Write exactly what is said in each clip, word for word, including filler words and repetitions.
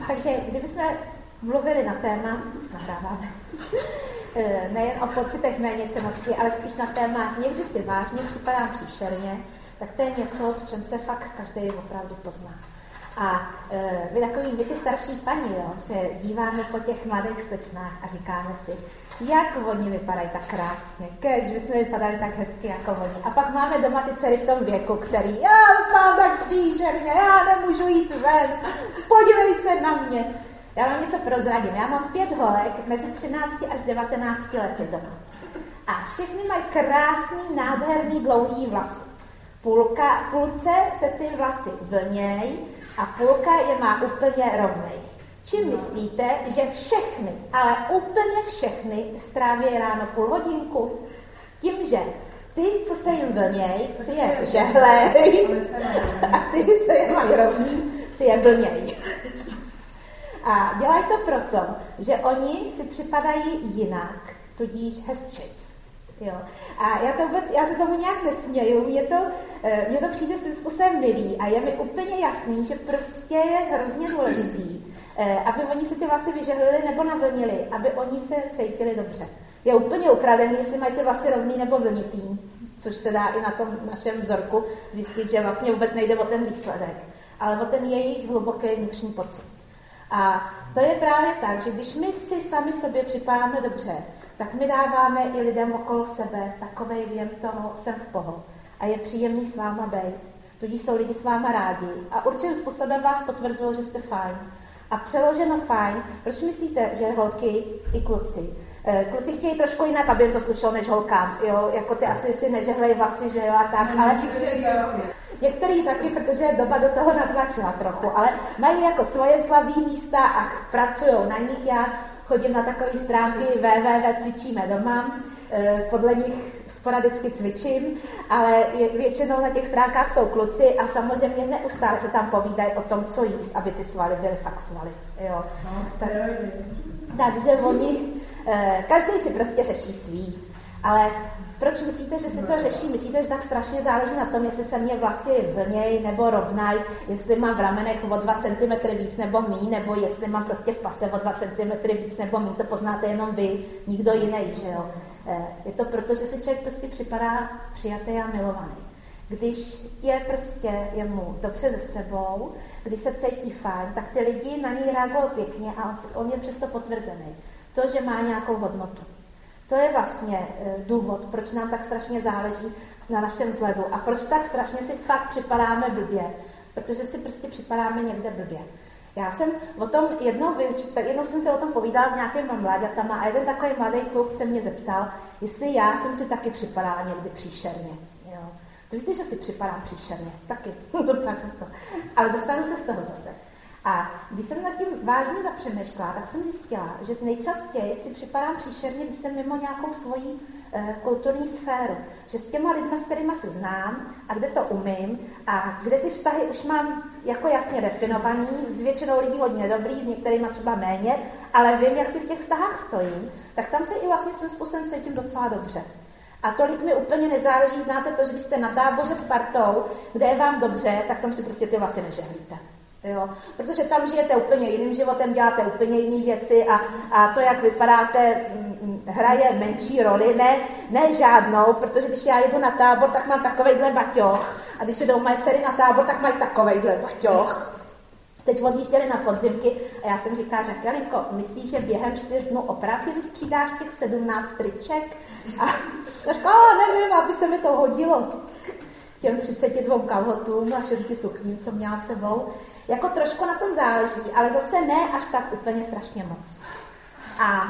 Takže kdybychom mluvili na téma, nahráváme, nejen o pocitech méněcennosti, ale spíš na téma někdy si vážně připadám příšerně, tak to je něco, v čem se fakt každý opravdu pozná. A e, my takový, my ty starší paní, jo, se díváme po těch mladých slečnách a říkáme si, jak oni vypadají tak krásně, kež by jsme vypadali tak hezky jako oni. A pak máme doma ty dcery v tom věku, který, já vypadám tak příšerně, já nemůžu jít ven, podívej se na mě. Já vám něco prozradím. Já mám pět holek mezi třinácti až devatenácti lety doma. A všechny mají krásný, nádherný, dlouhý vlasy. Půlka, půlce se ty vlasy vlněj a půlka je má úplně rovnej. Čím myslíte, že všechny, ale úplně všechny stráví ráno půl hodinku? Tím, že ty, co se jim vlněj, si je žehlej a ty, co je mají rovný, si je vlněj. A dělají to proto, že oni si připadají jinak, tudíž hezčejc. Jo. A já, to vůbec, já se tomu nějak nesměju, mě to, mě to přijde svým způsobem milý a je mi úplně jasný, že prostě je hrozně důležitý, aby oni si ty vlasy vyžehlili nebo navlnili, aby oni se cítili dobře. Je úplně ukradený, jestli mají ty vlasy rovný nebo vlnitý, což se dá i na tom našem vzorku zjistit, že vlastně vůbec nejde o ten výsledek, ale o ten jejich hluboký vnitřní pocit. A to je právě tak, že když my si sami sobě připadáme dobře, tak my dáváme i lidem okolo sebe takovej věm toho, jsem v pohodě. A je příjemný s váma být. Tudíž jsou lidi s váma rádi. A určitým způsobem vás potvrzují, že jste fajn. A přeloženo fajn, proč myslíte, že holky i kluci? Kluci chtějí trošku jinak, aby jim to slušelo, než holkám. Jo? Jako ty asi si nežehlej vlasy, že jo, a tak. Ale některý taky, protože doba do toho natlačila trochu, ale mají jako svoje slabý místa a pracují na nich. Já chodím na takové stránky w w w tečka cvičíme doma, podle nich sporadicky cvičím, ale většinou na těch stránkách jsou kluci a samozřejmě neustále se tam povídají o tom, co jíst, aby ty svaly byly fakt svaly. Jo. Tak, takže oni, každý si prostě řeší svý. Ale proč myslíte, že si to řeší? Myslíte, že tak strašně záleží na tom, jestli se mě vlasy vlněj nebo rovnaj, jestli mám v ramenech o dva centimetry víc nebo míň, nebo jestli mám prostě v pase o dva centimetry víc nebo míň, to poznáte jenom vy, nikdo jiný, že jo? Je to proto, že si člověk prostě připadá přijatý a milovaný. Když je prostě jemu dobře se sebou, když se cítí fajn, tak ty lidi na něj reagují pěkně a on, on je přesto potvrzený. To, že má nějakou hodnotu. To je vlastně e, důvod, proč nám tak strašně záleží na našem vzhledu a proč tak strašně si fakt připadáme blbě, protože si prostě připadáme někde blbě. Já jsem o tom jednou vyučila, jednou jsem se o tom povídala s nějakýma mláďatama a jeden takový mladý kluk se mě zeptal, jestli já jsem si taky připadala někdy příšerně. Jo. To víte, že si připadám příšerně, taky, docela často, ale dostanu se z toho zase. A když jsem nad tím vážně zapřemýšlela, tak jsem zjistila, že nejčastěji si připadám příšerně, když jsem mimo nějakou svoji e, kulturní sféru. Že s těma lidma, s kterýma se znám a kde to umím a kde ty vztahy už mám jako jasně definovaný, s většinou lidí hodně dobrý, s některýma třeba méně, ale vím, jak si v těch vztahách stojím, tak tam se i vlastně svým způsobem cítím docela dobře. A tolik mi úplně nezáleží, znáte to, že když jste na táboře s partou, kde je vám dobře, tak tam si prostě ty vlasy nežehlíte. Jo, protože tam žijete úplně jiným životem, děláte úplně jiné věci a, a to, jak vypadáte, hraje menší roli, ne, ne žádnou, protože když já jedu na tábor, tak mám takovejhle baťoch a když jdou moje dcery na tábor, tak mají takovejhle baťoch. Teď odjížděli na podzimky a já jsem říkala, že Jalinko, myslíš, že během čtyř dnů opravdu vystřídáš těch sedmnáct triček? A já říkala, nevím, aby se mi to hodilo k těm třiceti dvou kalhotům a šesti sukním, co měla sebou. Jako trošku na tom záleží, ale zase ne až tak úplně strašně moc. A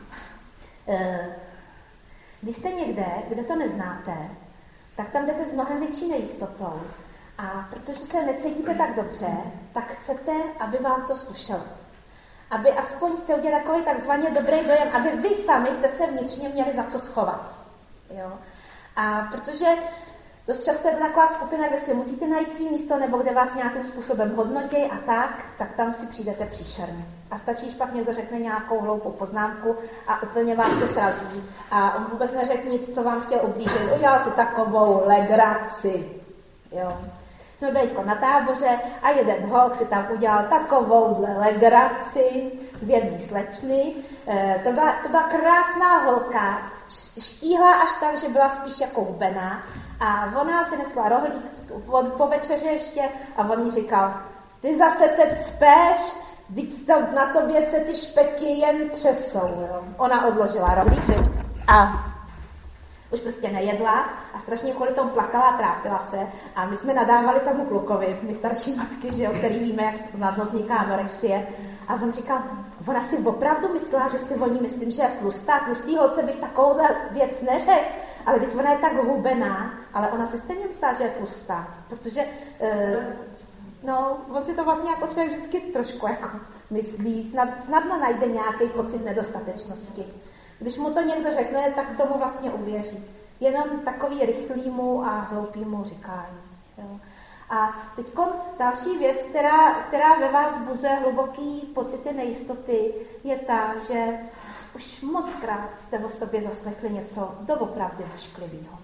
e, když jste někde, kde to neznáte, tak tam jdete s mnohem větší nejistotou. A protože se necítíte tak dobře, tak chcete, aby vám to zkušelo. Aby aspoň jste udělali takový takzvaně dobrý dojem, aby vy sami jste se vnitřně měli za co schovat. Jo? A protože dost často je to taková skupina, kde si musíte najít svý místo, nebo kde vás nějakým způsobem hodnotí a tak, tak tam si přijdete příšerně. A stačí, že pak někdo řekne nějakou hloupou poznámku a úplně vás to srazí. A on vůbec neřekl nic, co vám chtěl ublížit. Udělal si takovou legraci. Jo. Jsme byli na táboře a jeden holk si tam udělal takovouhle legraci z jedné slečny. E, to, byla, to byla krásná holka, štíhla až tak, že byla spíš jako hubená. A ona si nesla rohlík po večeře ještě a on jí říkal, ty zase se cpeš, vždyť na tobě se ty špeky jen třesou. Jo. Ona odložila rohlík a už prostě nejedla a strašně kvůli tomu plakala a trápila se. A my jsme nadávali tomu klukovi, my starší matky, že jo, který víme, jak snadno vzniká anorexie. A on říkal, ona si opravdu myslela, že si o ní myslím, že je tlustá. Tlustý holce bych takovouhle věc neřekl. Ale teď ona je tak hubená, ale ona si stejně myslela, že je tlustá. Protože, e, no, on si to vlastně jako člověk vždycky trošku jako myslí, snad, snadno najde nějaký pocit nedostatečnosti. Když mu to někdo řekne, tak tomu vlastně uvěří. Jenom takový rychlýmu a hloupýmu říkání. Jo. A teď další věc, která, která ve vás buzuje hluboký pocity nejistoty, je ta, že už mockrát jste o sobě zaslechli něco doopravdy hašklivého.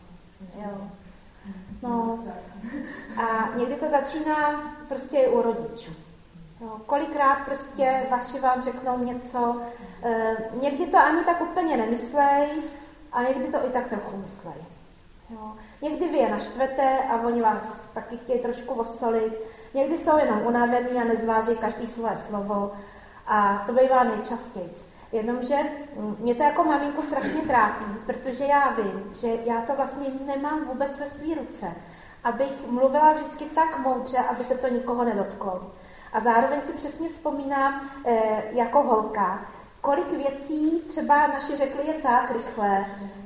No. A někdy to začíná prostě i u rodičů. Jo, kolikrát prostě vaši vám řeknou něco, e, někdy to ani tak úplně nemyslej a někdy to i tak trochu myslej. Jo. Někdy vy je naštvete a oni vás taky chtějí trošku osolit, někdy jsou jenom unavený a nezváží každý svoje slovo a to bývá nejčastěji. Jenomže mě to jako maminku strašně trápí, protože já vím, že já to vlastně nemám vůbec ve svý ruce, abych mluvila vždycky tak moudře, aby se to nikoho nedotklo. A zároveň si přesně vzpomínám eh, jako holka, kolik věcí třeba naši řekli jen tak rychle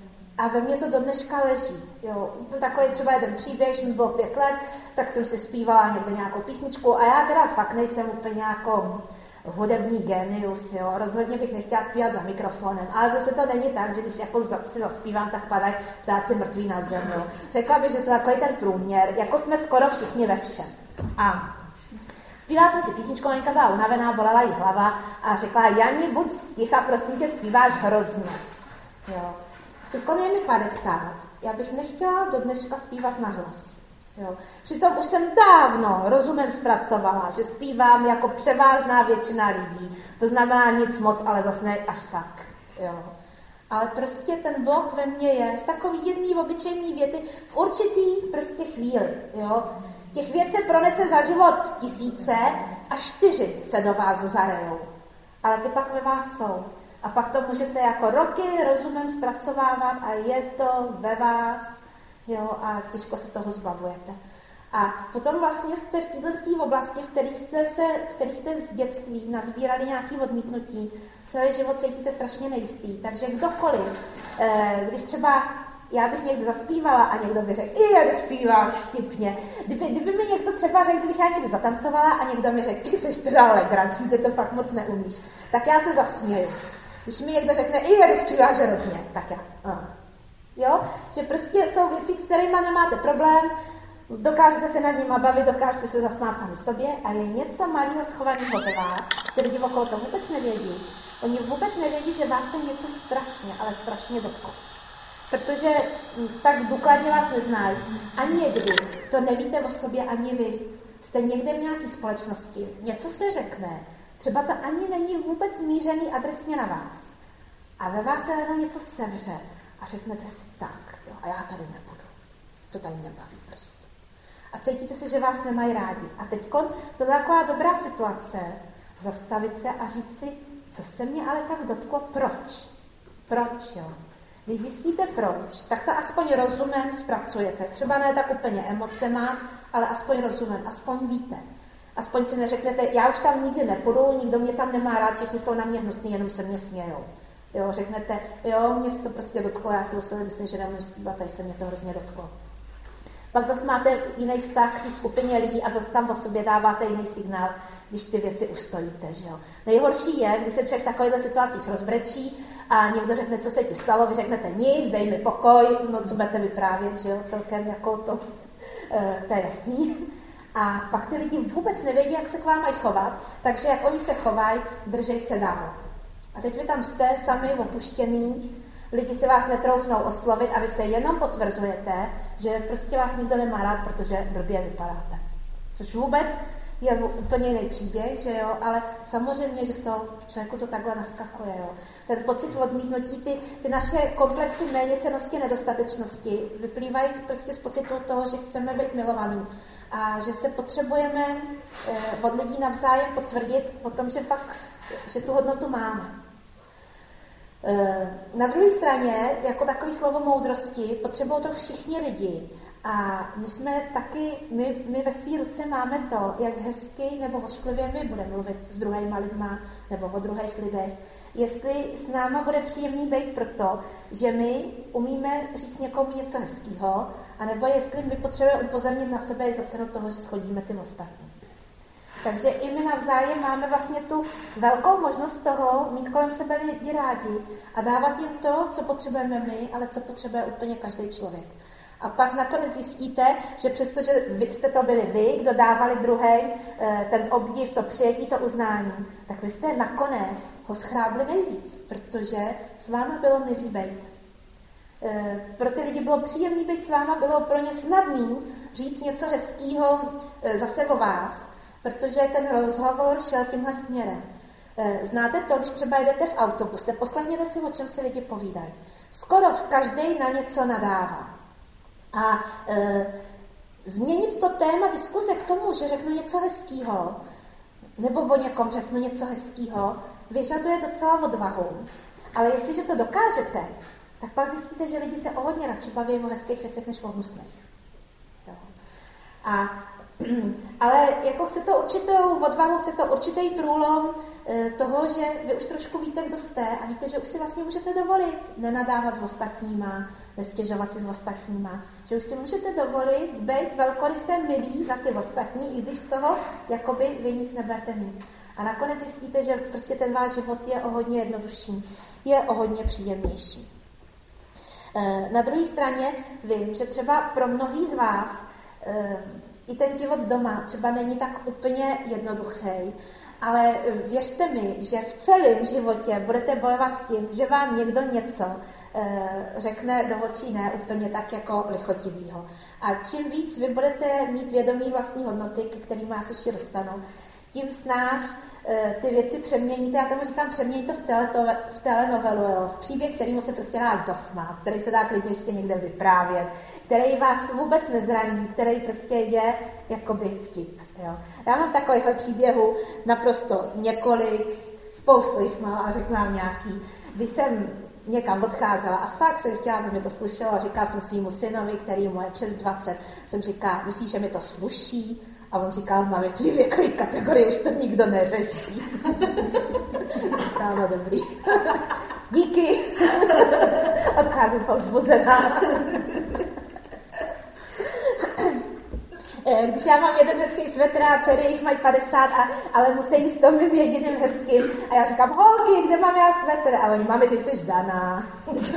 a ve mně to do dneška leží. Jo. Takový třeba jeden příběh, že mi bylo pět let, tak jsem si zpívala někde nějakou písničku a já teda fakt nejsem úplně jako hudební genius, jo. Rozhodně bych nechtěla zpívat za mikrofonem, ale zase to není tak, že když jako si zaspívám, tak padají ptáci mrtví na zem. Jo. Řekla bych, že jsem takový ten průměr, jako jsme skoro všichni ve všem. A zpívala jsem si písničku, Lenka byla unavená, bolela jí hlava a řekla, Jani, buď ticha, prosím tě, zpíváš hrozně. Jo. Teď je mi padesát, já bych nechtěla do dneška zpívat nahlas. Jo. Přitom už jsem dávno rozumem zpracovala, že zpívám jako převážná většina lidí. To znamená nic moc, ale zase ne až tak. Jo. Ale prostě ten blok ve mně je z takový jedný obyčejný věty v určitý prostě chvíli. Jo. Těch věcí se pronese za život tisíce a čtyři se do vás zarejou. Ale ty pak ve vás jsou. A pak to můžete jako roky rozumem zpracovávat a je to ve vás, jo, a těžko se toho zbavujete. A potom vlastně jste v této oblasti, v které jste, se, který jste z dětství nazbírali nějaké odmítnutí, celý život cítíte strašně nejistý. Takže kdokoliv, když třeba já bych někdo zaspívala a někdo by řekl, i jak zpíváš vtipně. Kdyby, kdyby mi někdo třeba řekl, kdybych já někdy zatancovala a někdo mi řekl, ty seš teda legrační, ty to fakt moc neumíš, tak já se zasměju. Když mi někdo řekne, i jak zpíváš hrozně, tak já. Uh. Jo? Že prostě jsou věci, s kterými nemáte problém, dokážete se nad nimi bavit, dokážete se zasmát sami sobě a je něco malého schovaného ve vás, který okolo to vůbec nevědí. Oni vůbec nevědí, že vás se něco strašně, ale strašně dotklo. Protože tak důkladně vás neznají. A někdy to nevíte o sobě ani vy. Jste někde v nějaké společnosti, něco se řekne, třeba to ani není vůbec mířený adresně na vás. A ve vás se jenom něco sevře a řeknete si tak, jo, a já tady nebudu. To tady nebaví prostě. A cítíte si, že vás nemají rádi. A teďko to je taková dobrá situace, zastavit se a říct si, co se mě ale tak dotklo, proč? Proč, jo? Když zjistíte proč, tak to aspoň rozumem zpracujete. Třeba ne tak úplně emocema, ale aspoň rozumem, aspoň víte. Aspoň si neřeknete, já už tam nikdy nepůjdu, nikdo mě tam nemá rád, všichni jsou na mě hnusný, jenom se mě smějou. Jo, řeknete, jo, mě se to prostě dotklo, já si o sobě myslím, že nemůžu zpívat, tady se mě to hrozně dotklo. Pak zase máte jiný vztah k té skupině lidí a zase tam o sobě dáváte jiný signál, když ty věci ustojíte. Že jo. Nejhorší je, když se člověk v takovýchto situacích rozbrečí a někdo řekne, co se ti stalo, vy řeknete nic, dej mi pokoj, no co budete vyprávět, že jo, celkem jako to, to je jasný. A pak ty lidi vůbec nevědí, jak se k vám mají chovat, takže jak oni se chovají, držej se dál. A teď vy tam jste sami opuštěný, lidi si vás netroufnou oslovit a vy se jenom potvrzujete, že prostě vás nikdo nemá rád, protože blbě vypadáte. Což vůbec je úplně jiný příběh, že jo, ale samozřejmě, že to člověku to takhle naskakuje, jo. Ten pocit odmítnutí, ty, ty naše komplexy méněcennosti, nedostatečnosti vyplývají prostě z pocitu toho, že chceme být milovaný a že se potřebujeme eh, od lidí navzájem potvrdit o tom, že fakt, že tu hodnotu máme. Eh, na druhé straně, jako takový slovo moudrosti, potřebují to všichni lidi. A my jsme taky, my, my ve svý ruce máme to, jak hezky nebo ošklivě my budeme mluvit s druhýma lidma nebo o druhých lidech. Jestli s náma bude příjemný být proto, že my umíme říct někomu něco hezkýho, anebo jestli my potřebujeme upozornit na sebe za cenu toho, že schodíme ty ostatní. Takže i my navzájem máme vlastně tu velkou možnost toho mít kolem sebe lidi rádi a dávat jim to, co potřebujeme my, ale co potřebuje úplně každý člověk. A pak nakonec zjistíte, že přestože vy jste to byli vy, kdo dávali druhej ten obdiv, to přijetí, to uznání, tak vy jste nakonec ho schrábli nejvíc, protože s váma bylo milý být. Pro ty lidi bylo příjemný být s váma, bylo pro ně snadný říct něco hezkýho zase o vás, protože ten rozhovor šel tímhle směrem. Znáte to, když třeba jedete v autobuse, poslechněte si, o čem si lidi povídají. Skoro každý na něco nadává. A e, změnit to téma diskuze k tomu, že řeknu něco hezkýho, nebo o někom řeknu něco hezkýho, vyžaduje docela odvahu. Ale jestliže to dokážete, tak pak zjistíte, že lidi se o hodně radši baví o hezkých věcech, než o hnusných. A, ale jako chce to určitou odvahu, chce to určitý průlom e, toho, že vy už trošku víte, kdo jste a víte, že už si vlastně můžete dovolit nenadávat s ostatníma, nestěžovat si s ostatníma, že už si můžete dovolit být velkorysé milí na ty ostatní, i když z toho jakoby vy nic nebudete mít. A nakonec zjistíte, že prostě ten váš život je o hodně jednodušší, je o hodně příjemnější. E, na druhé straně vím, že třeba pro mnohý z vás e, i ten život doma třeba není tak úplně jednoduchý, ale věřte mi, že v celém životě budete bojovat s tím, že vám někdo něco řekne do očí ne úplně tak jako lichotivýho. A čím víc vy budete mít vědomí vlastní hodnoty, ke kterým vás ještě dostanu, tím snáš ty věci přeměníte, já tomu říkám, přemění to v, teleto, v telenovelu, jo, v příběh, kterýmu se prostě dá zasmát, který se dá klidně ještě někde vyprávět, který vás vůbec nezraní, který prostě je jakoby vtip. Jo. Já mám takovýchhle příběhů naprosto několik, spoustu jich mám a řeknu vám nějaký. Když jsem někam odcházela a fakt jsem chtěla, aby mi to slušelo a říkala jsem svýmu synovi, který mu je přes dvacet, jsem říkala, myslíš, že mi to sluší? A on říkal, mám tvý věkový kategorii, už to nikdo neřeší. Říkala, no dobrý. Díky. Odcházím povzbuzená. Když já mám jeden hezký svetr a dcery, jich mají padesát, a, ale musí jít v tom mým jediným hezkým. A já říkám, holky, kde mám já svetr? A oni, mami, ty jsi daná.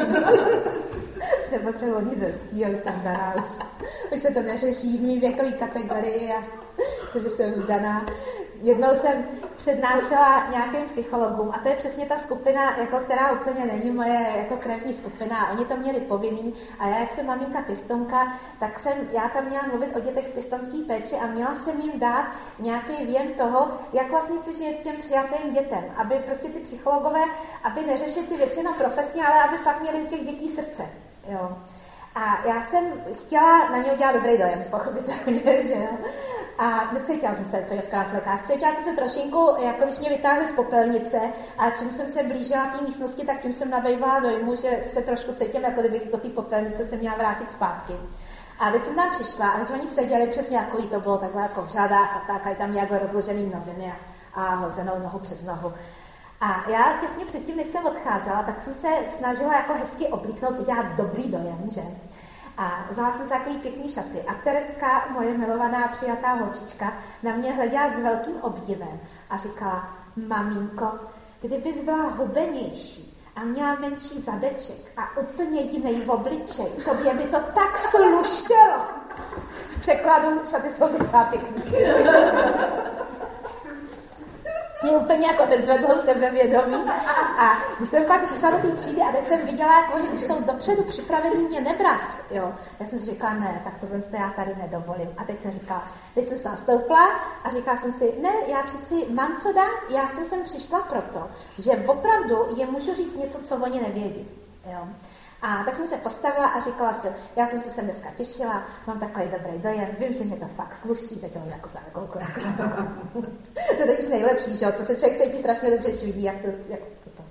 Už nepotřebuji nic hezkýho, jsem daná. Už, už se to neřeší v mým věkový kategorii, a, protože jsem daná. Jednou jsem přednášela nějakým psychologům a to je přesně ta skupina, jako, která úplně není moje jako krevní skupina. Oni to měli povinný a já, jak jsem maminka pěstounka, tak jsem, já tam měla mluvit o dětech v pěstounské péči a měla jsem jim dát nějaký věm toho, jak vlastně se žije těm přijatým dětem, aby prostě ty psychologové, aby neřešili ty věci na profesně, ale aby fakt měli u těch dětí srdce. Jo. A já jsem chtěla na ně udělat dobrý dojem, pochopitelně, že jo. A necítila jsem se úplně v kráflekách. Cítila jsem se trošinku, jako když mě vytáhli z popelnice a čím jsem se blížila té místnosti, tak tím jsem nabývala dojmu, že se trošku cítím, jako kdybych do té popelnice se měla vrátit zpátky. A teď jsem tam přišla a teď oni seděli přesně jako jí to bylo takhle jako v řadách a tak, a tam nějak rozložený noviny a, a hozenou nohu přes nohu. A já těsně předtím, než jsem odcházela, tak jsem se snažila jako hezky oblíknout, udělat dobrý dojem, že? A vzala jsem si takový pěkný šaty. A Tereska, moje milovaná přijatá holčička, na mě hleděla s velkým obdivem a říkala, maminko, kdybys byla hubenější a měla menší zadeček a úplně jiný obličej, tobě by to tak slušelo. V překladu šaty jsou docela pěkný. mě úplně jako nezvedlo sebevědomí. A když jsem pak přišla do té třídy a teď jsem viděla, jak oni už jsou dopředu připravení mě nebrat. Jo. Já jsem si říkala, ne, tak tohle já tady nedovolím. A teď jsem říkala, teď jsem se nastoupila a říkala jsem si, ne, já přeci mám co dát, já jsem sem přišla proto, že opravdu je můžu říct něco, co oni nevědí. Jo. A tak jsem se postavila a říkala jsem, já jsem se sem dneska těšila, mám takový dobrý dojem, vím, že mě to fakt sluší, teď mám jako zákolku, jako, jako, to je totiž nejlepší, že jo, to se člověk cítí strašně dobře, když vidí, jak to, jak to, to.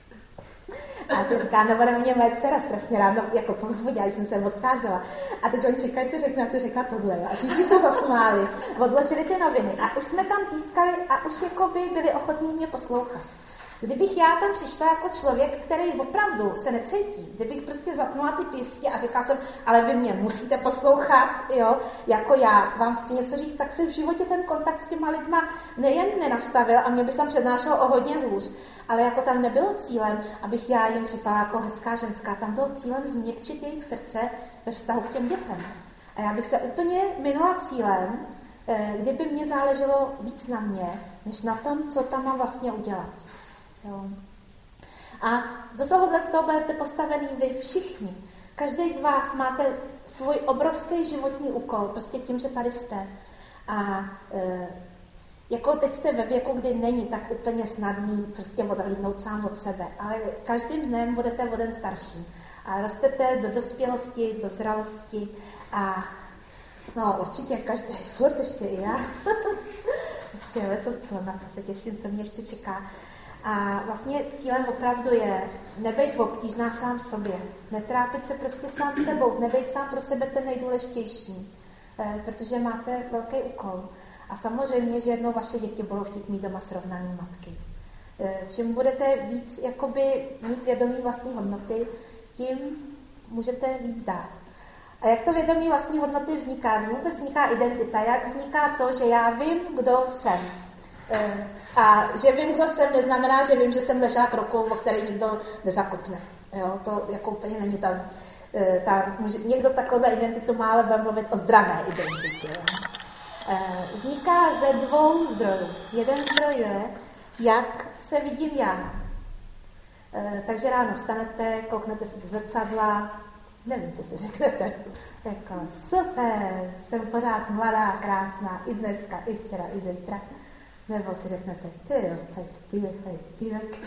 A já jsem říkala, no ona mě moje dcera strašně ráno jako povzbudila, jsem se odcházela. A teď on čekal, co řekne, já jsem řekla tohle, jo. A všichni se zasmáli, odložili ty noviny a už jsme tam získali a už jako by byli ochotní mě poslouchat. Kdybych já tam přišla jako člověk, který opravdu se necítí, kdybych prostě zapnula ty písně a řekla jsem, ale vy mě musíte poslouchat, jo, jako já vám chci něco říct, tak jsem v životě ten kontakt s těma lidma nejen nenastavil a mě by tam přednášel o hodně hůř, ale jako tam nebylo cílem, abych já jim připadala jako hezká ženská, tam bylo cílem změkčit jejich srdce ve vztahu k těm dětem. A já bych se úplně minula cílem, kdyby mě záleželo víc na mě, než na tom, co tam mám vlastně udělat. Jo. A do tohohle z toho budete postavený vy všichni. Každý z vás máte svůj obrovský životní úkol, prostě tím, že tady jste. A e, jako teď jste ve věku, kdy není tak úplně snadný prostě odhlídnout sám od sebe, ale každým dnem budete o den starší. A rostete do dospělosti, do zralosti a no určitě každý, furt ještě i já. Ještě leco, co, na co se těším, co mě ještě čeká. A vlastně cílem opravdu je nebejt obtížná sám sobě, netrápit se prostě sám sebou, nebejt sám pro sebe ten nejdůležitější, protože máte velký úkol. A samozřejmě, že jednou vaše děti budou chtít mít doma srovnání matky. Čím budete víc jakoby, mít vědomí vlastní hodnoty, tím můžete víc dát. A jak to vědomí vlastní hodnoty vzniká? Vůbec vzniká identita. Jak vzniká to, že já vím, kdo jsem. A že vím, kdo jsem, neznamená, že vím, že jsem ležák rokou, o který nikdo nezakopne. Jo, to jako úplně není ta... ta někdo takovou identitu má, ale bude mluvit o zdravé identitě. Jo. Vzniká ze dvou zdrojů. Jeden zdroj je, jak se vidím já. Takže ráno vstanete, kouknete se do zrcadla, nevím, co si řeknete. Jako super, jsem pořád mladá, krásná, i dneska, i včera, i zítra. Nebo si řeknete, ty jo, tady pívek, tady pívek.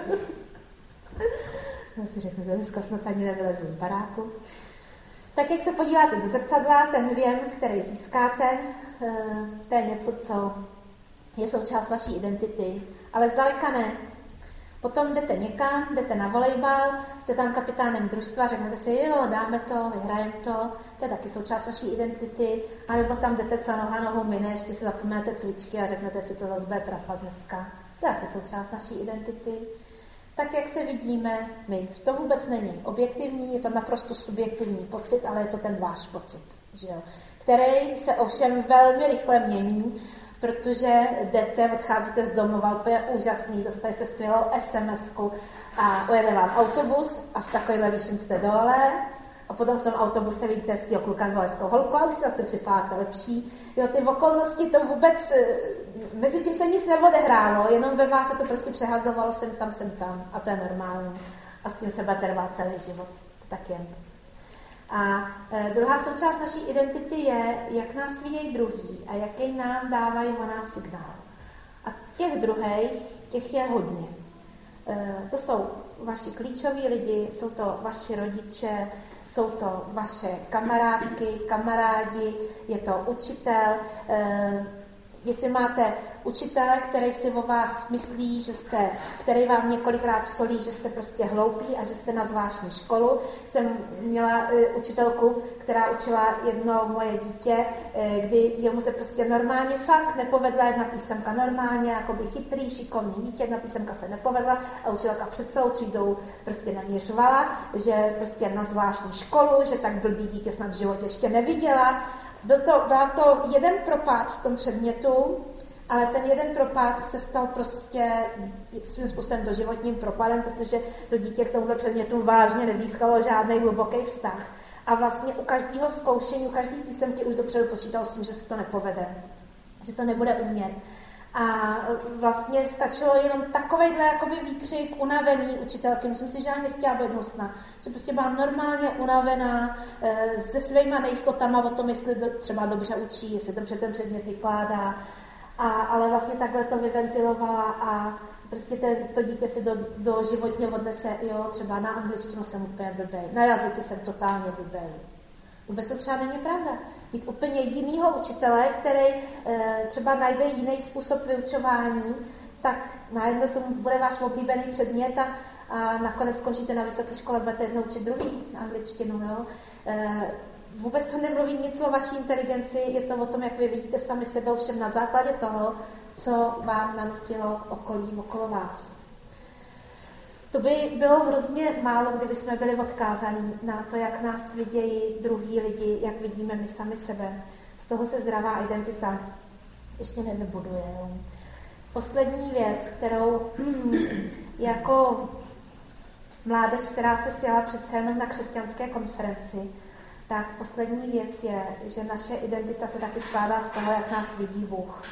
Nebo si řeknete, dneska snad ani nevylezu z baráku. Tak jak se podíváte do zrcadla, ten věm, který získáte, to je něco, co je součást vaší identity, ale zdaleka ne. Potom jdete někam, jdete na volejbal, jste tam kapitánem družstva, řeknete si, jo, dáme to, vyhrajeme to, to je taky součást vaší identity, anebo tam jdete co noha nohou mine, ještě si zapomenete cvičky a řeknete si, to zase bude trapas dneska. To je taky součást naší identity. Tak, jak se vidíme my. To vůbec není objektivní, je to naprosto subjektivní pocit, ale je to ten váš pocit, že jo? Který se ovšem velmi rychle mění, protože jdete, odcházíte z domova, úplně úžasný, dostali jste skvělou SMSku a ujede vám autobus a s takovýhle výšin jste dole a potom v tom autobuse vidíte hezkýho kluka s hezkou holku a už si zase připadáte lepší. Jo, ty okolnosti to vůbec, mezi tím se nic neodehrálo, jenom ve vás se to prostě přehazovalo sem tam, sem tam a to je normální. A s tím se bude trvat celý život. To tak je. A e, druhá součást naší identity je, jak nás vidějí druhý a jaký nám dávají o nás signál. A těch druhých, těch je hodně. E, to jsou vaši klíčoví lidi, jsou to vaši rodiče, jsou to vaše kamarádky, kamarádi, je to učitel. E, jestli máte učitele, který si o vás myslí, že jste, který vám několikrát vsolí, že jste prostě hloupí a že jste na zvláštní školu. Jsem měla uh, učitelku, která učila jedno moje dítě, uh, kdy jemu se prostě normálně fakt nepovedla jedna písemka normálně, jakoby chytrý, šikovný dítě, jedna písemka se nepovedla a učitelka před celou třídou prostě naměřovala, že prostě na zvláštní školu, že tak blbý dítě snad v životě ještě neviděla. Byl to, byl to jeden propad v tom předmětu, ale ten jeden propad se stal prostě svým způsobem doživotním propadem, protože to dítě k tomuhle předmětu vážně nezískalo žádný hluboký vztah. A vlastně u každého zkoušení, u každé písemky už dopředu počítalo s tím, že se to nepovede, že to nebude umět. A vlastně stačilo jenom takovejhle jakoby výkřik unavený učitelky. Myslím si, že já nechtěla být hnusná. Že prostě byla normálně unavená e, se svýma nejistotama o tom, jestli do, třeba dobře učí, jestli dobře ten předmět vykládá. A, ale vlastně takhle to vyventilovala a prostě ten, to dítě si do, do životně odnese, jo, třeba na angličtinu jsem úplně blbej, na jazyky jsem totálně blbej. Vůbec to třeba není pravda. Mít úplně jinýho učitele, který e, třeba najde jiný způsob vyučování, tak najednou to bude váš oblíbený předmět a, a nakonec skončíte na vysoké škole, budete jednou učit druhý angličtinu. Jo? E, vůbec to nemluví nic o vaší inteligenci, je to o tom, jak vy vidíte sami sebe, ovšem na základě toho, co vám nanutilo okolí okolo vás. To by bylo hrozně málo, kdyby jsme byli odkázaní na to, jak nás vidějí druhý lidi, jak vidíme my sami sebe. Z toho se zdravá identita ještě nevybuduje. Jo. Poslední věc, kterou jako mládež, která se sjela přece jenom na křesťanské konferenci, tak poslední věc je, že naše identita se taky skládá z toho, jak nás vidí Bůh.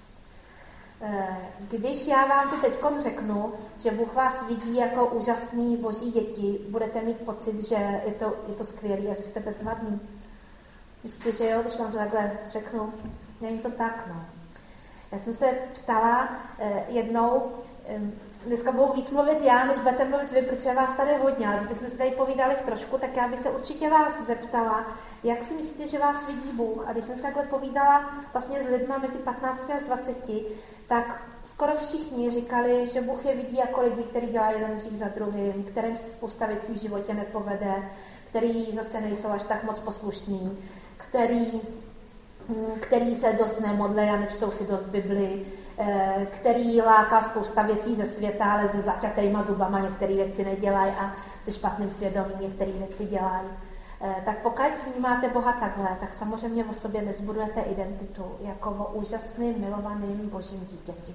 Když já vám to teď řeknu, že Bůh vás vidí jako úžasný boží děti, budete mít pocit, že je to, je to skvělý a že jste bezvadný. Myslíte, že jo, když vám to takhle řeknu? Není to tak, no. Já jsem se ptala eh, jednou, eh, dneska budu víc mluvit já, než budete mluvit vy, protože vás tady hodně, ale kdybychom se tady povídali v trošku, tak já bych se určitě vás zeptala, jak si myslíte, že vás vidí Bůh? A když jsem se takhle povídala vlastně s lidma mezi patnácti až dvaceti, tak skoro všichni říkali, že Bůh je vidí jako lidi, kteří dělají jeden hřích za druhým, kterým se spousta věcí v životě nepovede, který zase nejsou až tak moc poslušní, který, který se dost nemodlí a nečtou si dost Bibli, který láká spousta věcí ze světa, ale se zaťatejma zubama některé věci nedělají a se špatným svědomím některé věci dělají. Tak pokud vnímáte Boha takhle, tak samozřejmě o sobě nezbudujete identitu jako o úžasným, milovaným božím dítěti.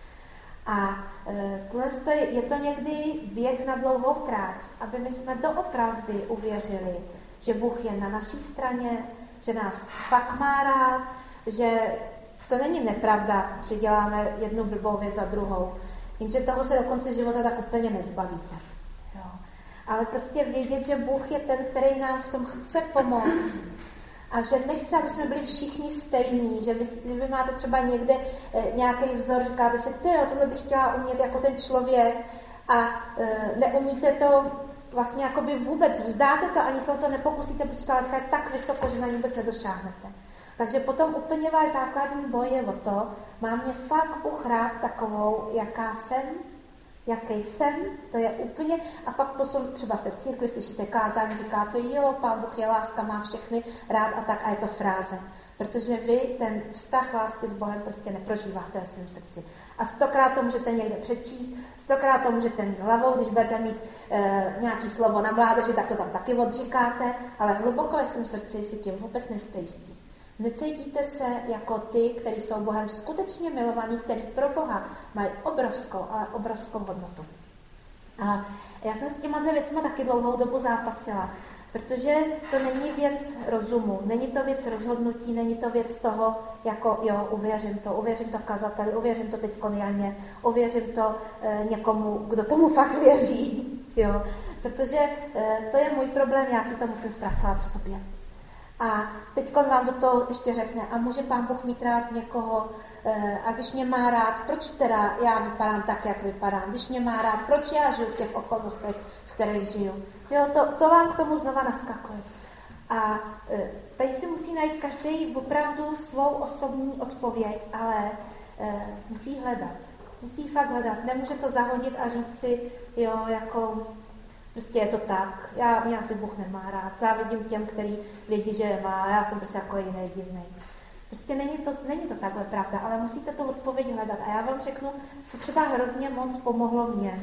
A tohle je to někdy běh na dlouhou tráť, aby my jsme doopravdy uvěřili, že Bůh je na naší straně, že nás fakt má rád, že to není nepravda, že děláme jednu blbou věc za druhou, jenže toho se do konce života tak úplně nezbavíte. Jo. Ale prostě vědět, že Bůh je ten, který nám v tom chce pomoct a že nechce, aby jsme byli všichni stejní, že vy, vy máte třeba někde e, nějaký vzor, říkáte si, ty jo, tohle bych chtěla umět jako ten člověk a e, neumíte to vlastně jakoby vůbec, vzdáte to, ani se o to nepokusíte, protože ta laťka je tak vysoko, že na ní vůbec nedošáhnete. Takže potom úplně váš základní boj je o to, mám mě fakt uchrát takovou, jaká jsem, jaký jsem, to je úplně, a pak potom třeba jste v církvi, slyšíte kázání, říkáte, jo, Pán Bůh je láska, má všechny rád a tak, a je to fráze. Protože vy ten vztah lásky s Bohem prostě neprožíváte ve svém srdci. A stokrát to můžete někde přečíst, stokrát to můžete mít hlavou, když budete mít e, nějaký slovo na mládeži, tak to tam taky odříkáte, ale hluboko ve svém srdci si tím vůbec nejste jistí. Necítíte se jako ty, kteří jsou Bohem skutečně milovaní, kteří pro Boha mají obrovskou, ale obrovskou hodnotu. A já jsem s těma věcmi taky dlouhou dobu zápasila, protože to není věc rozumu, není to věc rozhodnutí, není to věc toho, jako jo, uvěřím to, uvěřím to kazateli, uvěřím to teďko Janě, uvěřím to e, někomu, kdo tomu fakt věří, jo. Protože e, to je můj problém, já si to musím zpracovat v sobě. A teď vám do toho ještě řekne, a může Pán Bůh mít rád někoho, a když mě má rád, proč teda já vypadám tak, jak vypadám? Když mě má rád, proč já žiju v těch okolnostech, v kterých žiju? Jo, to, to vám k tomu znova naskakuje. A tady si musí najít každý opravdu svou osobní odpověď, ale musí hledat. Musí fakt hledat. Nemůže to zahodit a říct si, jo, jako... Prostě je to tak. Já, mě asi Bůh nemá rád. Závidím těm, který vědí, že je má. Já jsem prostě jako jiný divný. Prostě není to, není to takhle pravda, ale musíte tu odpověď hledat. A já vám řeknu, co třeba hrozně moc pomohlo mně.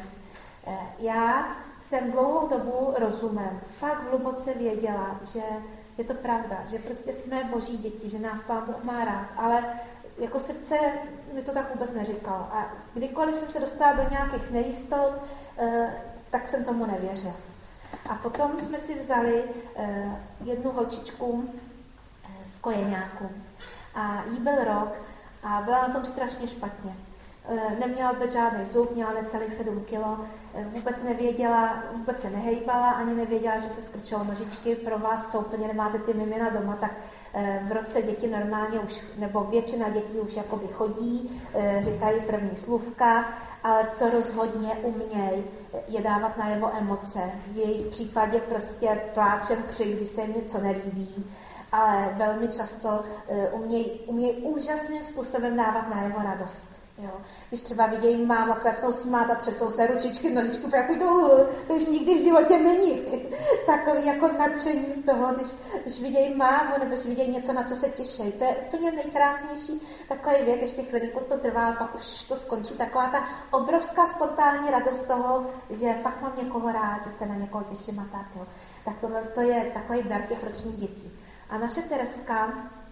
Já jsem dlouhou dobu rozumem fakt hluboce věděla, že je to pravda, že prostě jsme boží děti, že nás Pán Bůh má rád, ale jako srdce mi to tak vůbec neříkalo. A kdykoliv jsem se dostala do nějakých nejistot, tak jsem tomu nevěřila. A potom jsme si vzali uh, jednu holčičku uh, z kojeňáku a jí byl rok a byla na tom strašně špatně. Neměla vůbec žádný zub, měla necelých sedm kilo, vůbec nevěděla, vůbec se nehejbala, ani nevěděla, že se skrčilo nožičky. Pro vás, co úplně nemáte ty mimina doma, tak v roce děti normálně už, nebo většina dětí už jakoby chodí, říkají první slůvka, ale co rozhodně umějí, je dávat najevo emoce. V jejich případě prostě pláčem křik, když se jim něco nelíbí, ale velmi často umějí, umějí úžasným způsobem dávat najevo radost. Jo. Když třeba vidějí mámu, jak začnou smát a třesou se ručičky, nožičky, jako jdou, to už nikdy v životě není. Takový jako nadšení z toho, když, když vidějí mámu, nebo když vidějí něco, na co se těší. To je úplně nejkrásnější takový věk, ještě chvilku to trvá, pak už to skončí. Taková ta obrovská spontánní radost toho, že fakt mám někoho rád, že se na někoho těším a tak. Jo. Tak tohle to je takový dar těch ročních dětí. A naše Tereska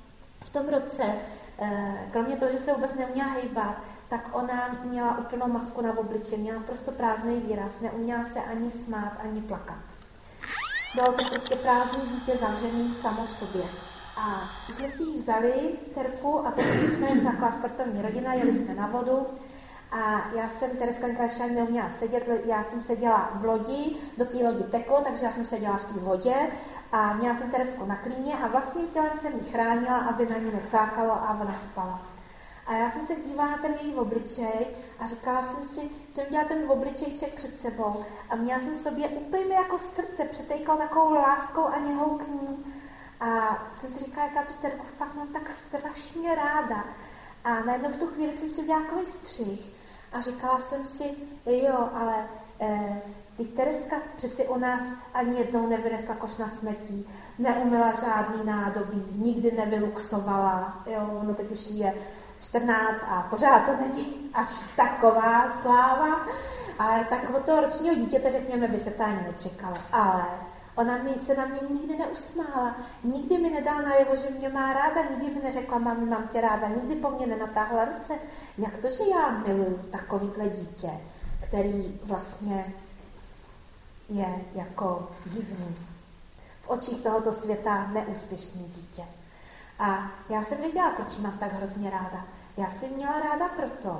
v tom roce, kromě toho, že se vůbec neuměla hejbat, tak ona měla úplnou masku na obličeji, měla prostě prázdný výraz, neuměla se ani smát, ani plakat. Bylo to prostě prázdný dítě zavřený samo v sobě. A jsme si ji vzali, Terku, a potom jsme ji vzala sportovní rodina, jeli jsme na vodu a já jsem, Tereska Nikolaška neuměla sedět, já jsem seděla v lodi, do té lodi teklo, takže já jsem seděla v té vodě a měla jsem Teresku na klíně a vlastním tělem jsem ji chránila, aby na ní necákalo a ona spala. A já jsem se dívala na ten její obličej a říkala jsem si, jsem dělala ten obličejček před sebou a měla jsem v sobě úplně jako srdce, přetejkala takovou láskou a něhou k ní. A jsem si říkala, jaká tu Terku fakt mám tak strašně ráda. A najednou v tu chvíli jsem si udělala takový střih a říkala jsem si, jo, ale eh, ty Tereska přeci u nás ani jednou nevynesla koš na smetí, neumila žádný nádobí, nikdy nevyluxovala, jo, no teď už je čtrnáct a pořád to není až taková sláva, ale tak od toho ročního dítěte, řekněme, by se to ani nečekalo. Ale ona mi, se na mě nikdy neusmála, nikdy mi nedala najevo, že mě má ráda, nikdy mi neřekla, mami, mám tě ráda, nikdy po mně nenatáhla ruce. Jak to, že já miluju takovýhle dítě, který vlastně je jako divný, v očích tohoto světa neúspěšný dítě. A já jsem věděla, proč mám tak hrozně ráda. Já jsem měla ráda proto,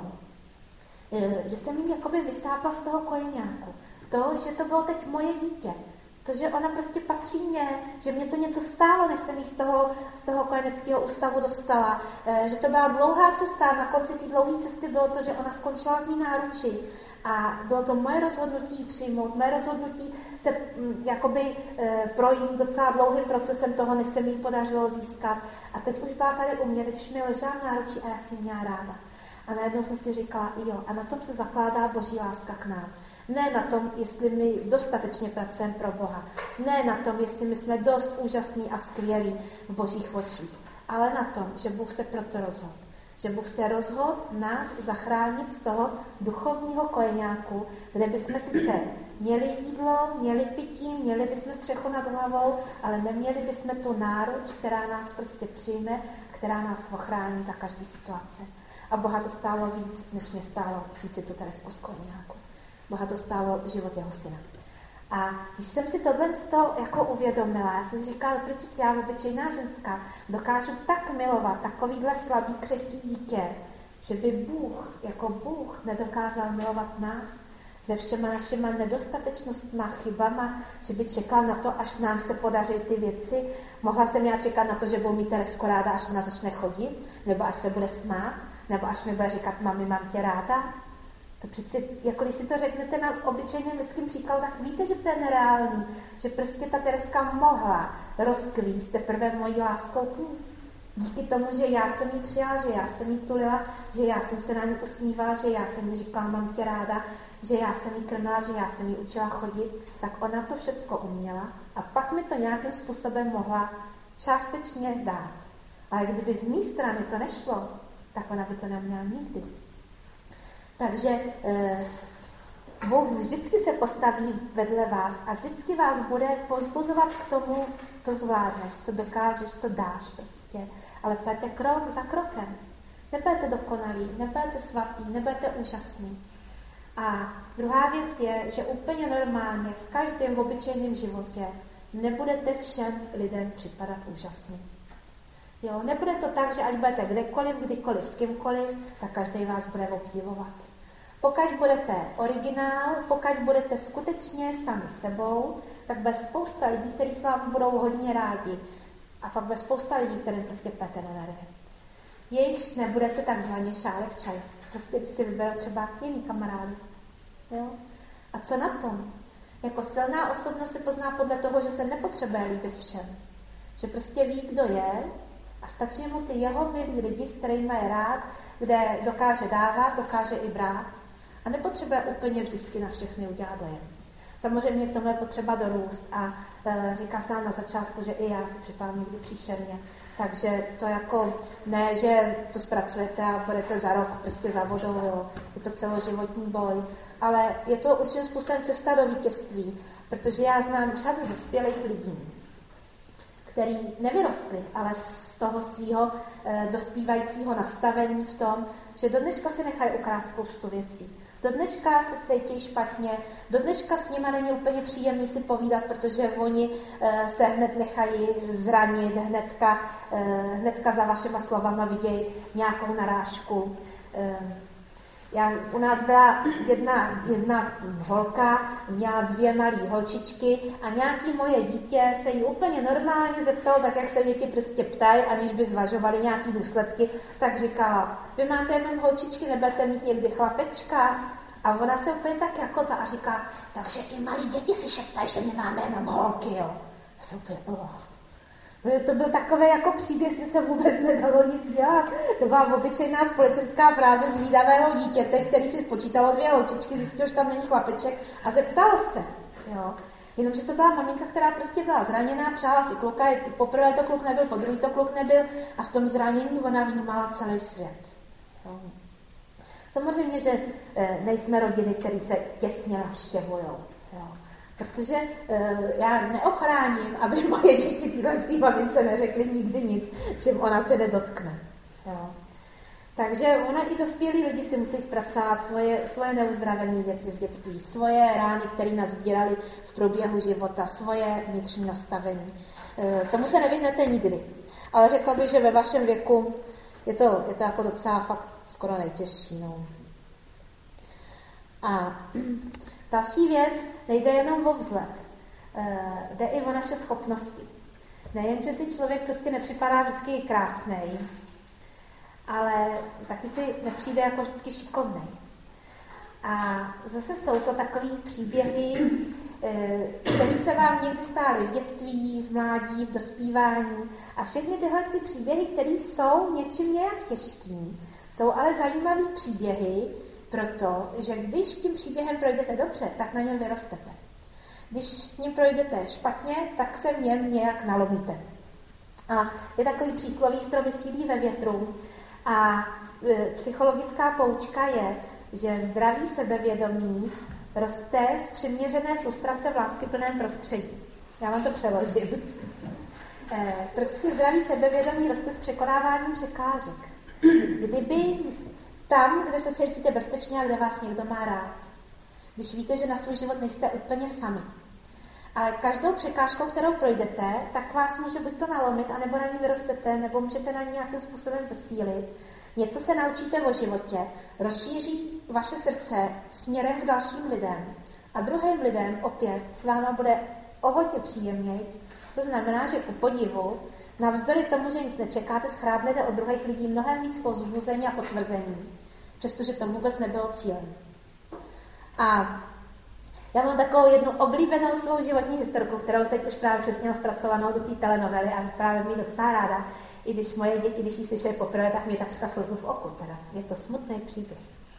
že jsem jí jakoby vysápla z toho kojeňáku. To, že to bylo teď moje dítě. To, že ona prostě patří mně, že mě to něco stálo, než jsem jí z toho, z toho kojeneckého ústavu dostala. Že to byla dlouhá cesta, na konci té dlouhé cesty bylo to, že ona skončila v mý náruči. A bylo to moje rozhodnutí přijmout, moje rozhodnutí se m, jakoby e, projít docela dlouhým procesem toho, než se mi podařilo získat. A teď už byla tady u mě, teď už mi ležela v náručí a já si měla ráda. A najednou jsem si říkala, jo, a na tom se zakládá Boží láska k nám. Ne na tom, jestli my dostatečně pracujeme pro Boha. Ne na tom, jestli my jsme dost úžasní a skvělí v Božích očích. Ale na tom, že Bůh se proto rozhodl. Že Bůh se rozhodl nás zachránit z toho duchovního kojeňáku, kde bychom sice měli jídlo, měli pití, měli bychom střechu nad hlavou, ale neměli bychom tu náruč, která nás prostě přijme, která nás ochrání za každý situace. A Boha to stálo víc, než mě stálo vzít si tu Teresku z kojeňáku. Boha to stálo život jeho syna. A když jsem si tohle jako uvědomila, já jsem říkala, proč já, obyčejná ženská, dokážu tak milovat takovýhle slabý, křehký dítě, že by Bůh, jako Bůh, nedokázal milovat nás se všema našima nedostatečnostma, chybama, že by čekal na to, až nám se podaří ty věci. Mohla jsem já čekat na to, že budu mít Teresku ráda, až ona začne chodit, nebo až se bude smát, nebo až mi bude říkat, mami, mám tě ráda. To přeci, jako když si to řeknete na obyčejném lidském příkladu, tak víte, že to je nereálný, že prostě ta Tereska mohla rozkvíst teprve mojí láskou k ní. Díky tomu, že já jsem jí přijala, že já jsem jí tulila, že já jsem se na ní usmívala, že já jsem jí říkala, mám tě ráda, že já jsem jí krmila, že já jsem jí učila chodit, tak ona to všecko uměla a pak mi to nějakým způsobem mohla částečně dát. Ale kdyby z mé strany to nešlo, tak ona by to neuměla nikdy. Takže eh, Bůh vždycky se postaví vedle vás a vždycky vás bude povzbuzovat k tomu, to zvládneš, to dokážeš, to dáš prostě. Ale pojďte krok za krokem. Nebudete dokonalí, nebudete svatý, nebudete úžasný. A druhá věc je, že úplně normálně v každém obyčejném životě nebudete všem lidem připadat úžasný. Jo? Nebude to tak, že ať budete kdekoliv, kdykoliv, s kýmkoliv, tak každý vás bude obdivovat. Pokud budete originál, pokud budete skutečně sami sebou, tak bude spousta lidí, kteří s vámi budou hodně rádi. A pak bude spousta lidí, kterým prostě pete na nervy. Jejichž nebudete takzvaně šálek čaj. Prostě si vyberou třeba jiný kamarády. Jo? A co na tom? Jako silná osobnost se pozná podle toho, že se nepotřebuje líbit všem. Že prostě ví, kdo je a stačí mu ty jeho milí lidi, s kterými je rád, kde dokáže dávat, dokáže i brát a nepotřebuje úplně vždycky na všechny udělat dojem. Samozřejmě k tomu je potřeba dorůst a e, říká se na začátku, že i já si připadám někdy příšerně. Takže to jako ne, že to zpracujete a budete za rok prostě za vodou, jo. Je to celoživotní boj. Ale je to určitým způsobem cesta do vítězství, protože já znám řadu dospělých lidí, který nevyrostli, ale z toho svého e, dospívajícího nastavení v tom, že do dneška si nechají ukrást spoustu věcí. Do dneška se cítí špatně, do dneška s nima není úplně příjemný si povídat, protože oni e, se hned nechají zranit, hnedka, e, hnedka za vašima slovama vidějí nějakou narážku. E, Já, u nás byla jedna, jedna holka, měla dvě malé holčičky a nějaký moje dítě se jí úplně normálně zeptal, tak jak se děti prostě ptají, aniž by zvažovali nějaký důsledky, tak říkala, vy máte jenom holčičky, nebudete mít někdy chlapečka? A ona se úplně tak jako ta a říká, takže i malí děti si šeptají, že my máme jenom holky, jo. Já jsem úplně, oh. To byl takový jako příběh, že se vůbec nedalo nic dělat. To byla obyčejná společenská fráze zvídavého dítěte, který si spočítalo dvě holčičky, zjistil, že tam není chlapeček a zeptal se. Jo. Jenomže to byla maminka, která prostě byla zraněná, přála si kluka, poprvé to kluk nebyl, po druhý to kluk nebyl a v tom zranění ona vnímala celý svět. Jo. Samozřejmě, že nejsme rodiny, které se těsně navštěvují. Protože e, já neochráním, aby moje děti tyhle z té mamince neřekly nikdy nic, čím ona se nedotkne. Jo. Takže ono i dospělí lidi si musí zpracovat svoje, svoje neuzdravené věci z dětství, svoje rány, které nazbírali v průběhu života, svoje vnitřní nastavení. E, tomu se nevyhnete nikdy. Ale řekla bych, že ve vašem věku je to, je to jako docela fakt skoro nejtěžší. No. A další věc, nejde jenom o vzhled, jde i o naše schopnosti. Nejen, že si člověk prostě nepřipadá vždycky krásnej, ale taky si nepřijde jako vždycky šikovnej. A zase jsou to takový příběhy, které se vám někdy stály v dětství, v mládí, v dospívání. A všechny tyhle ty příběhy, které jsou něčím nějak těžký, jsou ale zajímavé příběhy, protože když tím příběhem projdete dobře, tak na něm vyrostete. Když s ním projdete špatně, tak se v něm nějak nalomíte. A je takový přísloví, stromy sílí ve větru a e, psychologická poučka je, že zdravý sebevědomí roste z přiměřené frustrace v láskyplném prostředí. Já vám to přeložím. E, prostě zdravý sebevědomí roste z překonáváním překážek. Kdyby tam, kde se cítíte bezpečně a kde vás někdo má rád. Když víte, že na svůj život nejste úplně sami. Ale každou překážkou, kterou projdete, tak vás může buď to nalomit, anebo na ní vyrostete, nebo můžete na ní nějakým způsobem zesílit. Něco se naučíte o životě, rozšíří vaše srdce směrem k dalším lidem. A druhým lidem opět s váma bude o hodně příjemnějc. To znamená, že ku podivu, navzdory tomu, že nic nečekáte, schrábnete od druhých lidí mnohem víc povzbuzení a potvrzení, přestože to vůbec nebylo cílem. A já mám takovou jednu oblíbenou svou životní historku, kterou teď už právě přesně zpracovanou do té telenovely a právě mi docela ráda. I když moje děti, když ji slyšeli poprvé, tak mi takřka slzu v oku. Teda. Je to smutný příběh.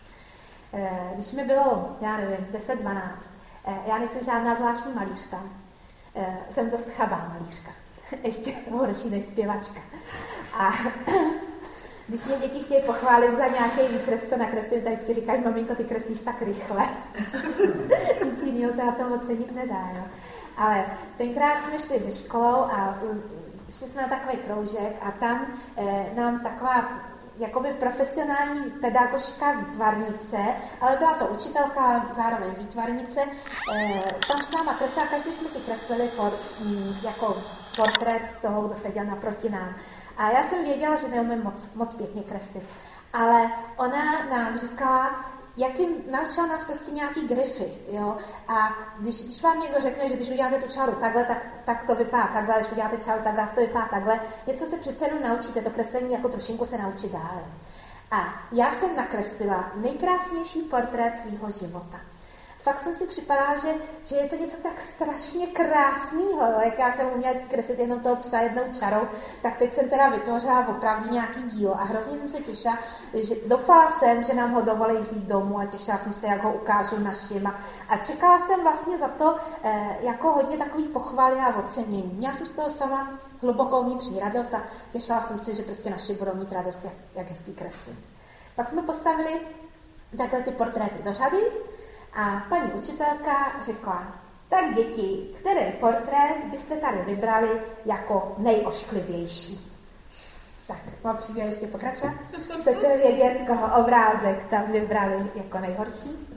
Když mi bylo, já nevím, deset dvanáct, já nejsem žádná zvláštní malířka. Jsem dost chabá malířka. Ještě horší než zpěvačka. A když mě děti chtějí pochválit za nějaký výkres, co nakreslím, tak vždycky říkají, maminko, ty kreslíš tak rychle. Nic jiného se na tom ocenit nedá. Jo? Ale tenkrát jsme šli ze školou a šli jsme na takový kroužek a tam eh, nám taková jakoby profesionální pedagožka výtvarnice, ale byla to učitelka, zároveň výtvarnice, eh, tam s náma kreslila, každý jsme si kreslili por, m, jako portrét toho, kdo seděl naproti nám. A já jsem věděla, že neumím moc, moc pěkně kreslit. Ale ona nám říkala, jakým naučila nás prostě nějaký grify, jo. A když, když vám někdo řekne, že když uděláte tu čáru takhle, tak, tak to vypadá takhle, když uděláte čáru takhle, to vypadá takhle, něco se přece jenom naučíte, to kreslení jako trošinku se naučit dále. A já jsem nakreslila nejkrásnější portrét svýho života. Fakt jsem si připadala, že, že je to něco tak strašně krásného, jak já jsem uměla kreslit jenom toho psa jednou čarou, tak teď jsem teda vytvořila opravdu nějaký dílo a hrozně jsem se těšila, že doufala jsem, že nám ho dovolí vzít domů a těšila jsem se, jak ho ukážu našim a, a čekala jsem vlastně za to eh, jako hodně takový pochvaly a ocenění. Měla jsem z toho sama hlubokou vnitřní radost a těšila jsem se, že prostě naši budou mít radost, jak, jak hezký kreslím. Pak jsme postavili takhle ty portréty do řady. A paní učitelka řekla, tak děti, který portrét byste tady vybrali jako nejošklivější? Tak, mám příběh ještě pokračovat? Chcete vědět, koho obrázek tam vybrali jako nejhorší?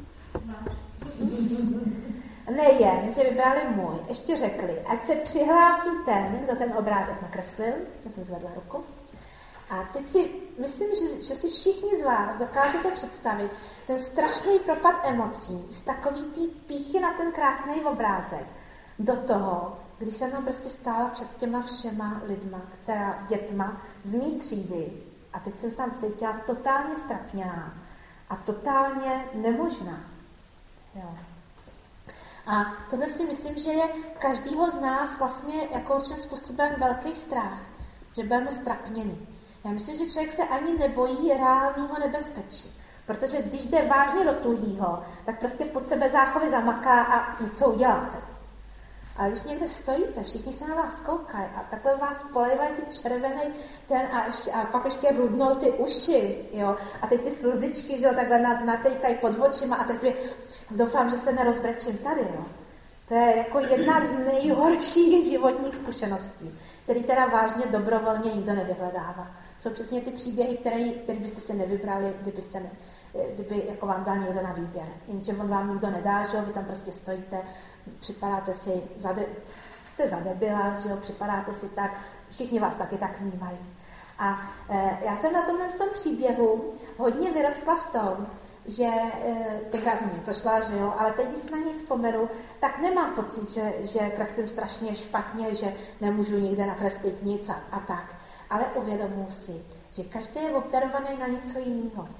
Nejen, že vybrali můj, ještě řekli, ať se přihlásí ten, kdo ten obrázek nakreslil. Já jsem zvedla ruku. A teď si myslím, že, že si všichni z vás dokážete představit ten strašný propad emocí z takový tý pýchy na ten krásný obrázek do toho, když jsem tam prostě stála před těma všema lidma, která dětma z mý třídy a teď jsem se tam cítila totálně strapněná a totálně nemožná. Jo. A tohle si myslím, že je každýho z nás vlastně jako určitým způsobem velký strach, že budeme strapněni. Já myslím, že člověk se ani nebojí reálného nebezpečí. Protože když jde vážně do tuhýho, tak prostě pod sebe záchovy zamaká a něco uděláte. Ale když někde stojíte, všichni se na vás koukají a takhle vás polejvají ty červený ten a, ještě, a pak ještě rudnou ty uši, jo, a teď ty slzičky, že jo, takhle natejkají pod očima a teď doufám, že se nerozbrečím tady, jo. To je jako jedna z nejhorších životních zkušeností, který teda vážně dobrovolně nikdo nevyhledává. Jsou přesně ty příběhy, které, které byste si nevybrali, kdybyste ne, kdyby jako vám dal někdo na výběr. Jenže on vám nikdo nedá, že jo, vy tam prostě stojíte, připadáte si, zade, jste zadebila, že jo, připadáte si tak, všichni vás taky tak vnímají. A e, já jsem na tomhle tom příběhu hodně vyrostla v tom, že e, tenkrát jsem mě prošla, že jo, ale teď, když si na něj vzpomenu, tak nemám pocit, že, že kreslím strašně špatně, že nemůžu nikde nakreslit nic a, a tak. Ale uvědomuji si, že každý je obdarovaný na něco jiného.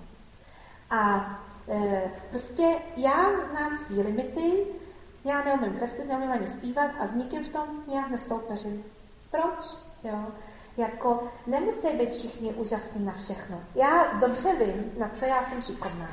A e, prostě já znám svý limity, já neumím kreslit, neumím ani zpívat a s nikým v tom nějak nesoupeřím. Proč? Jo? Jako nemusí být všichni úžasní na všechno. Já dobře vím, na co já jsem šikovná.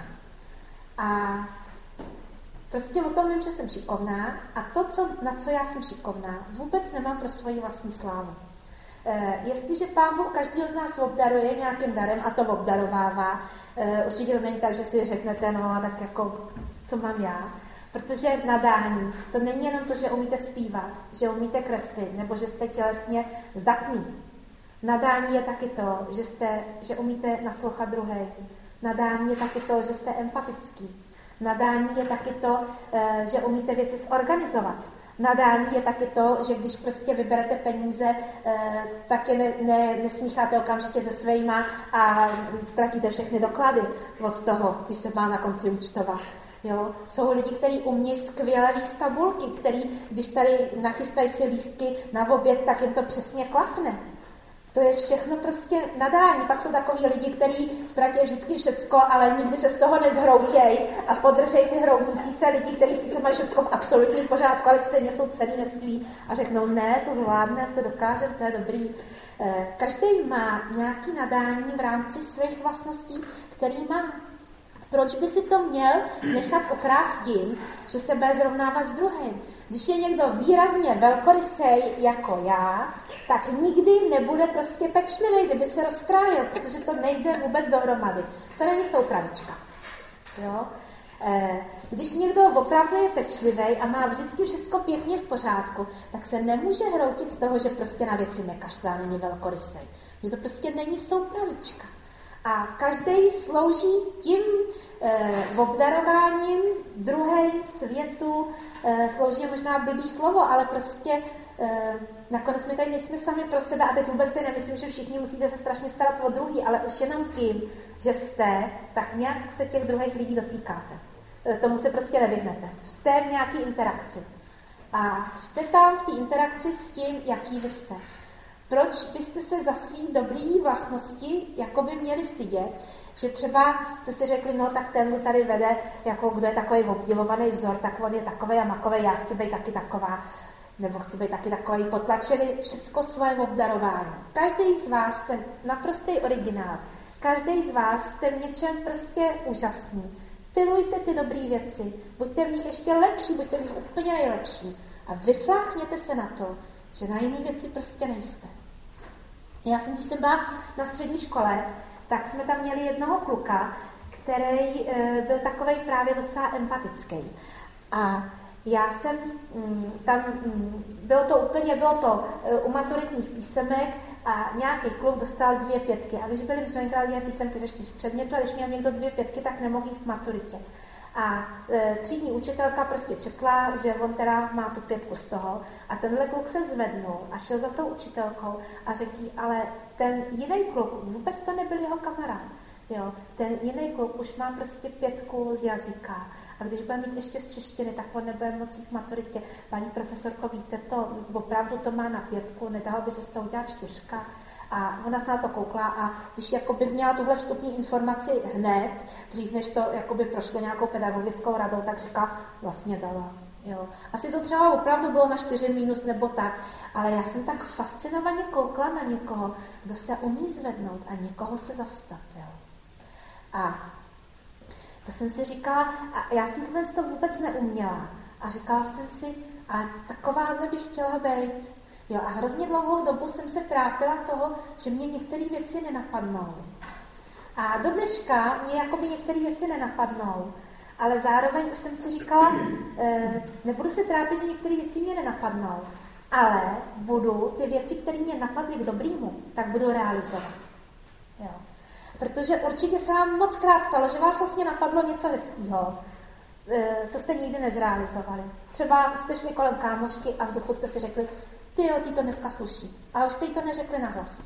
A prostě o tom vím, že jsem šikovná a to, co, na co já jsem šikovná, vůbec nemám pro svoji vlastní slávu. E, jestliže Pán Bůh každýho z nás obdaruje nějakým darem a to obdarovává, e, určitě to není tak, že si řeknete, no a tak jako, co mám já. Protože nadání, to není jenom to, že umíte zpívat, že umíte kreslit, nebo že jste tělesně zdatní. Nadání je taky to, že, jste, že umíte naslouchat druhé. Nadání je taky to, že jste empatický. Nadání je taky to, že umíte věci zorganizovat. Nadání je taky to, že když prostě vyberete peníze, tak je ne, ne, nesmícháte okamžitě se svýma a ztratíte všechny doklady od toho, když se má na konci účtovat. Jo? Jsou lidi, kteří umějí skvěle výst tabulky, který, když tady nachystají si lístky na oběd, tak jim to přesně klapne. To je všechno prostě nadání. Pak jsou takový lidi, kteří ztratí vždycky všecko, ale nikdy se z toho nezhroutějí a podržejí ty hroutící se lidi, kteří sice mají všecko v absolutním pořádku, ale stejně jsou celý nesví a řeknou, ne, to zvládne, to dokáže, to je dobrý. Každý má nějaký nadání v rámci svých vlastností, který má. Proč by si to měl nechat okrást tím, že se bude zrovnávat s druhým? Když je někdo výrazně velkorysej jako já, tak nikdy nebude prostě pečlivý, kdyby se rozkrájel, protože to nejde vůbec dohromady. To není soupravička. Jo? Když někdo opravdu je pečlivý a má vždycky všechno pěkně v pořádku, tak se nemůže hroutit z toho, že prostě na věci nekašlá, není velkorysej. Že to prostě není soupravička. A každý slouží tím eh, obdarováním druhé světu, eh, slouží možná blbý slovo, ale prostě e, nakonec my tady nejsme sami pro sebe a teď vůbec si nemyslím, že všichni musíte se strašně starat o druhý, ale už jenom tím, že jste, tak nějak se těch druhých lidí dotýkáte. E, tomu se prostě nevyhnete. Jste v nějaký interakci. A jste tam v té interakci s tím, jaký vy jste. Proč byste se za svý dobrý vlastnosti jakoby měli stydět, že třeba jste si řekli, no tak ten tady vede, jako kdo je takový obdivovaný vzor, tak on je takovej a makovej, já chci být taky taková, nebo chci být taky takový, potlačili všecko svoje obdarování. Každý z vás jste naprostý originál, každý z vás jste v něčem prostě úžasný. Pilujte ty dobré věci, buďte v nich ještě lepší, buďte v nich úplně nejlepší a vyfláchněte se na to, že na jiné věci prostě nejste. Já jsem, když jsem byla na střední škole, tak jsme tam měli jednoho kluka, který e, byl takovej právě docela empatický. A já jsem mm, tam, mm, bylo to úplně, bylo to e, u maturitních písemek a nějaký kluk dostal dvě pětky. A když byly, my jsme některé dvě písemky ze čtyř předmětů, a když měl někdo dvě pětky, tak nemohl jít v maturitě. A e, třídní učitelka prostě četla, že on teda má tu pětku z toho a tenhle kluk se zvednul a šel za tou učitelkou a řekl jí, ale ten jiný kluk, vůbec to nebyl jeho kamarád, jo, ten jiný kluk už má prostě pětku z jazyka a když bude mít ještě z češtiny, tak on nebude moci v maturitě. Paní profesorko, víte to, opravdu to má na pětku, nedalo by se z toho udělat čtyřka. A ona se na to koukla a když jakoby měla tuhle vstupní informaci hned, dřív než to jakoby prošlo nějakou pedagogickou radou, tak říká, vlastně dala. Jo. Asi to třeba opravdu bylo na čtyři mínus nebo tak, ale já jsem tak fascinovaně koukla na někoho, kdo se umí zvednout a někoho se zastat. Jo. A to jsem si říkala, a já jsem tohle to vůbec neuměla. A říkala jsem si, a takováhle bych chtěla být. Jo, a hrozně dlouhou dobu jsem se trápila toho, že mě některé věci nenapadnou. A do dneška mě jakoby některé věci nenapadnou, ale zároveň už jsem si říkala, e, nebudu se trápit, že některé věci mě nenapadnou, ale budu ty věci, které mě napadly k dobrýmu, tak budu realizovat. Jo. Protože určitě se vám moc krát stalo, že vás vlastně napadlo něco hezkého, e, co jste nikdy nezrealizovali. Třeba jste šli kolem kámošky a v duchu jste si řekli, ty jo, ty to dneska sluší. Ale už jste jí to neřekli nahlas.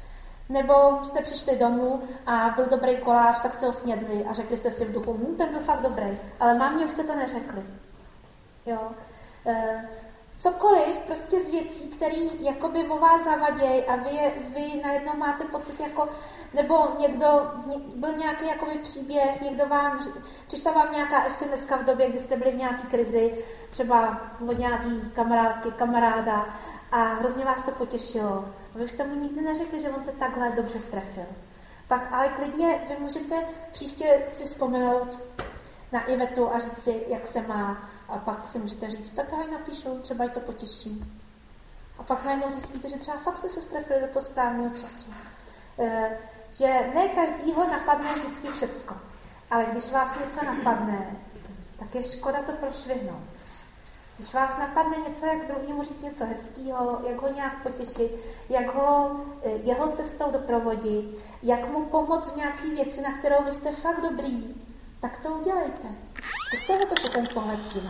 Nebo jste přišli domů a byl dobrý koláč, tak jste ho snědli a řekli jste si v duchu, hm, ten byl fakt dobrý. Ale mámě už jste to neřekli. Jo. E, cokoliv prostě z věcí, které jakoby o vás zavadějí a vy, vy najednou máte pocit jako, nebo někdo, byl nějaký jakoby příběh, někdo vám, přišla vám nějaká es em eska v době, kdy jste byli v nějaký krizi, třeba od nějaký kamarádky, kamaráda, a hrozně vás to potěšilo. A vy jste mu nikdy neřekli, že on se takhle dobře strefil. Pak ale klidně vy můžete příště si vzpomenout na Ivetu a říct si, jak se má. A pak si můžete říct, tak já ji napíšu, třeba ji to potěší. A pak najednou zjistíte, že třeba fakt jste se strefili do toho správného času. E, že ne každýho napadne vždycky všecko. Ale když vás něco napadne, tak je škoda to prošvihnout. Když vás napadne něco, jak druhýmu říct něco hezkýho, jak ho nějak potěšit, jak ho jeho cestou doprovodit, jak mu pomoct v nějaký věci, na kterou vy jste fakt dobrý, tak to udělejte. Zkuste otočit ten pohled jinak.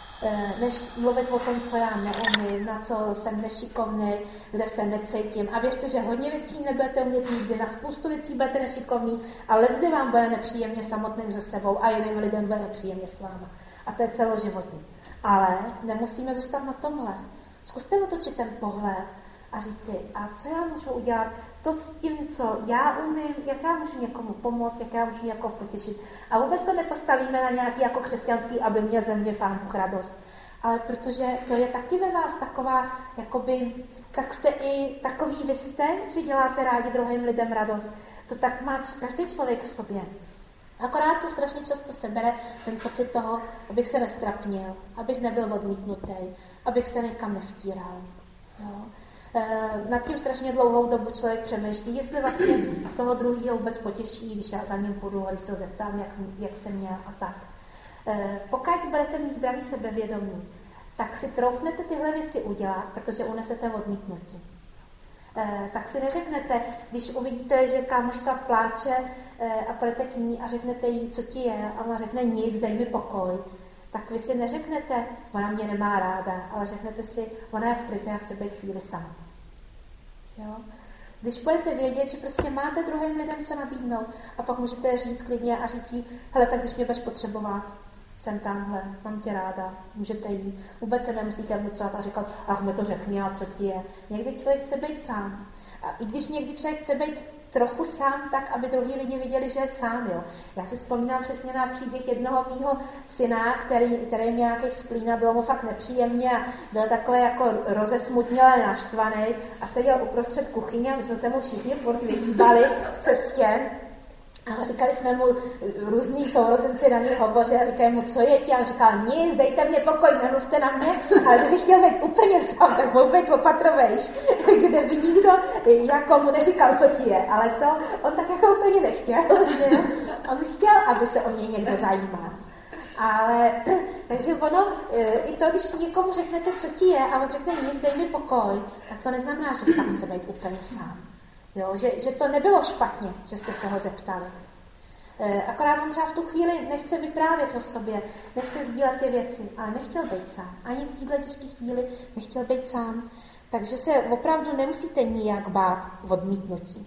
Než mluvit o tom, co já neumím, na co jsem nešikovný, kde se necítím. A věřte, že hodně věcí nebudete umět nikdy, na spoustu věcí budete nešikovný, ale zde vám bude nepříjemně samotným ze sebou a jiným lidem bude nepříjemně s váma. A to je celoživotní. Ale nemusíme zůstat na tomhle. Zkuste otočit ten pohled a říct si, a co já můžu udělat, to s tím, co já umím, jak já můžu někomu pomoct, jak já můžu někoho potěšit. A vůbec to nepostavíme na nějaký jako křesťanský, aby mě země Pán Bůh radost. Ale protože to je taky ve vás taková, jakoby, tak jste i takový vy jste, že děláte rádi druhým lidem radost. To tak má každý člověk v sobě. Akorát to strašně často se bere ten pocit toho, abych se nestrapnil, abych nebyl odmítnutý, abych se někam nevtíral. Jo? E, nad tím strašně dlouhou dobu člověk přemýšlí, jestli vlastně toho druhého vůbec potěší, když já za ním půjdu a když se ho zeptám, jak, jak jsem měl a tak. E, pokud budete mít zdravý sebevědomí, tak si troufnete tyhle věci udělat, protože unesete odmítnutí. E, tak si neřeknete, když uvidíte, že kámoška pláče e, a půjdete k ní a řeknete jí, co ti je, a ona řekne nic, dej mi pokoj, tak vy si neřeknete, ona mě nemá ráda, ale řeknete si, ona je v krizi a chce být chvíli sama. Jo? Když budete vědět, že prostě máte druhým lidem co nabídnout a pak můžete říct klidně a říct jí, hele, tak když mě budeš potřebovat, jsem tamhle, mám tě ráda, můžete jít. Vůbec se nemusíte vnucovat a říkat, ach, mi to řekni a co ti je. Někdy člověk chce být sám. A i když někdy člověk chce být trochu sám, tak, aby druhý lidi viděli, že je sám. Jo. Já si vzpomínám přesně na příběh jednoho mýho syna, který, který měl nějaký splín a bylo mu fakt nepříjemně a byl takový jako rozesmutnělý, naštvaný a seděl uprostřed kuchyně a my jsme se mu všichni furt vyhýbali v cestě. A říkali jsme mu, různí sourozenci na něj hovořili a říkali mu, co je ti? A on říkal, nic, dejte mě pokoj, nemluvte na mě, ale kdybych chtěl být úplně sám, tak mohl být opatrovejš, kde by nikdo jako mu neříkal, co ti je, ale to on tak jako úplně nechtěl, že on chtěl, aby se o něj někdo zajímal. Ale, takže ono, i to, když někomu řeknete, co ti je, a on řekne nic, dej mi pokoj, tak to neznamená, že pak chce být úplně sám. Jo, že, že to nebylo špatně, že jste se ho zeptali. E, akorát on třeba v tu chvíli nechce vyprávět o sobě, nechce sdílet ty věci, ale nechtěl být sám. Ani v této těžké chvíli nechtěl být sám. Takže se opravdu nemusíte nijak bát odmítnutí.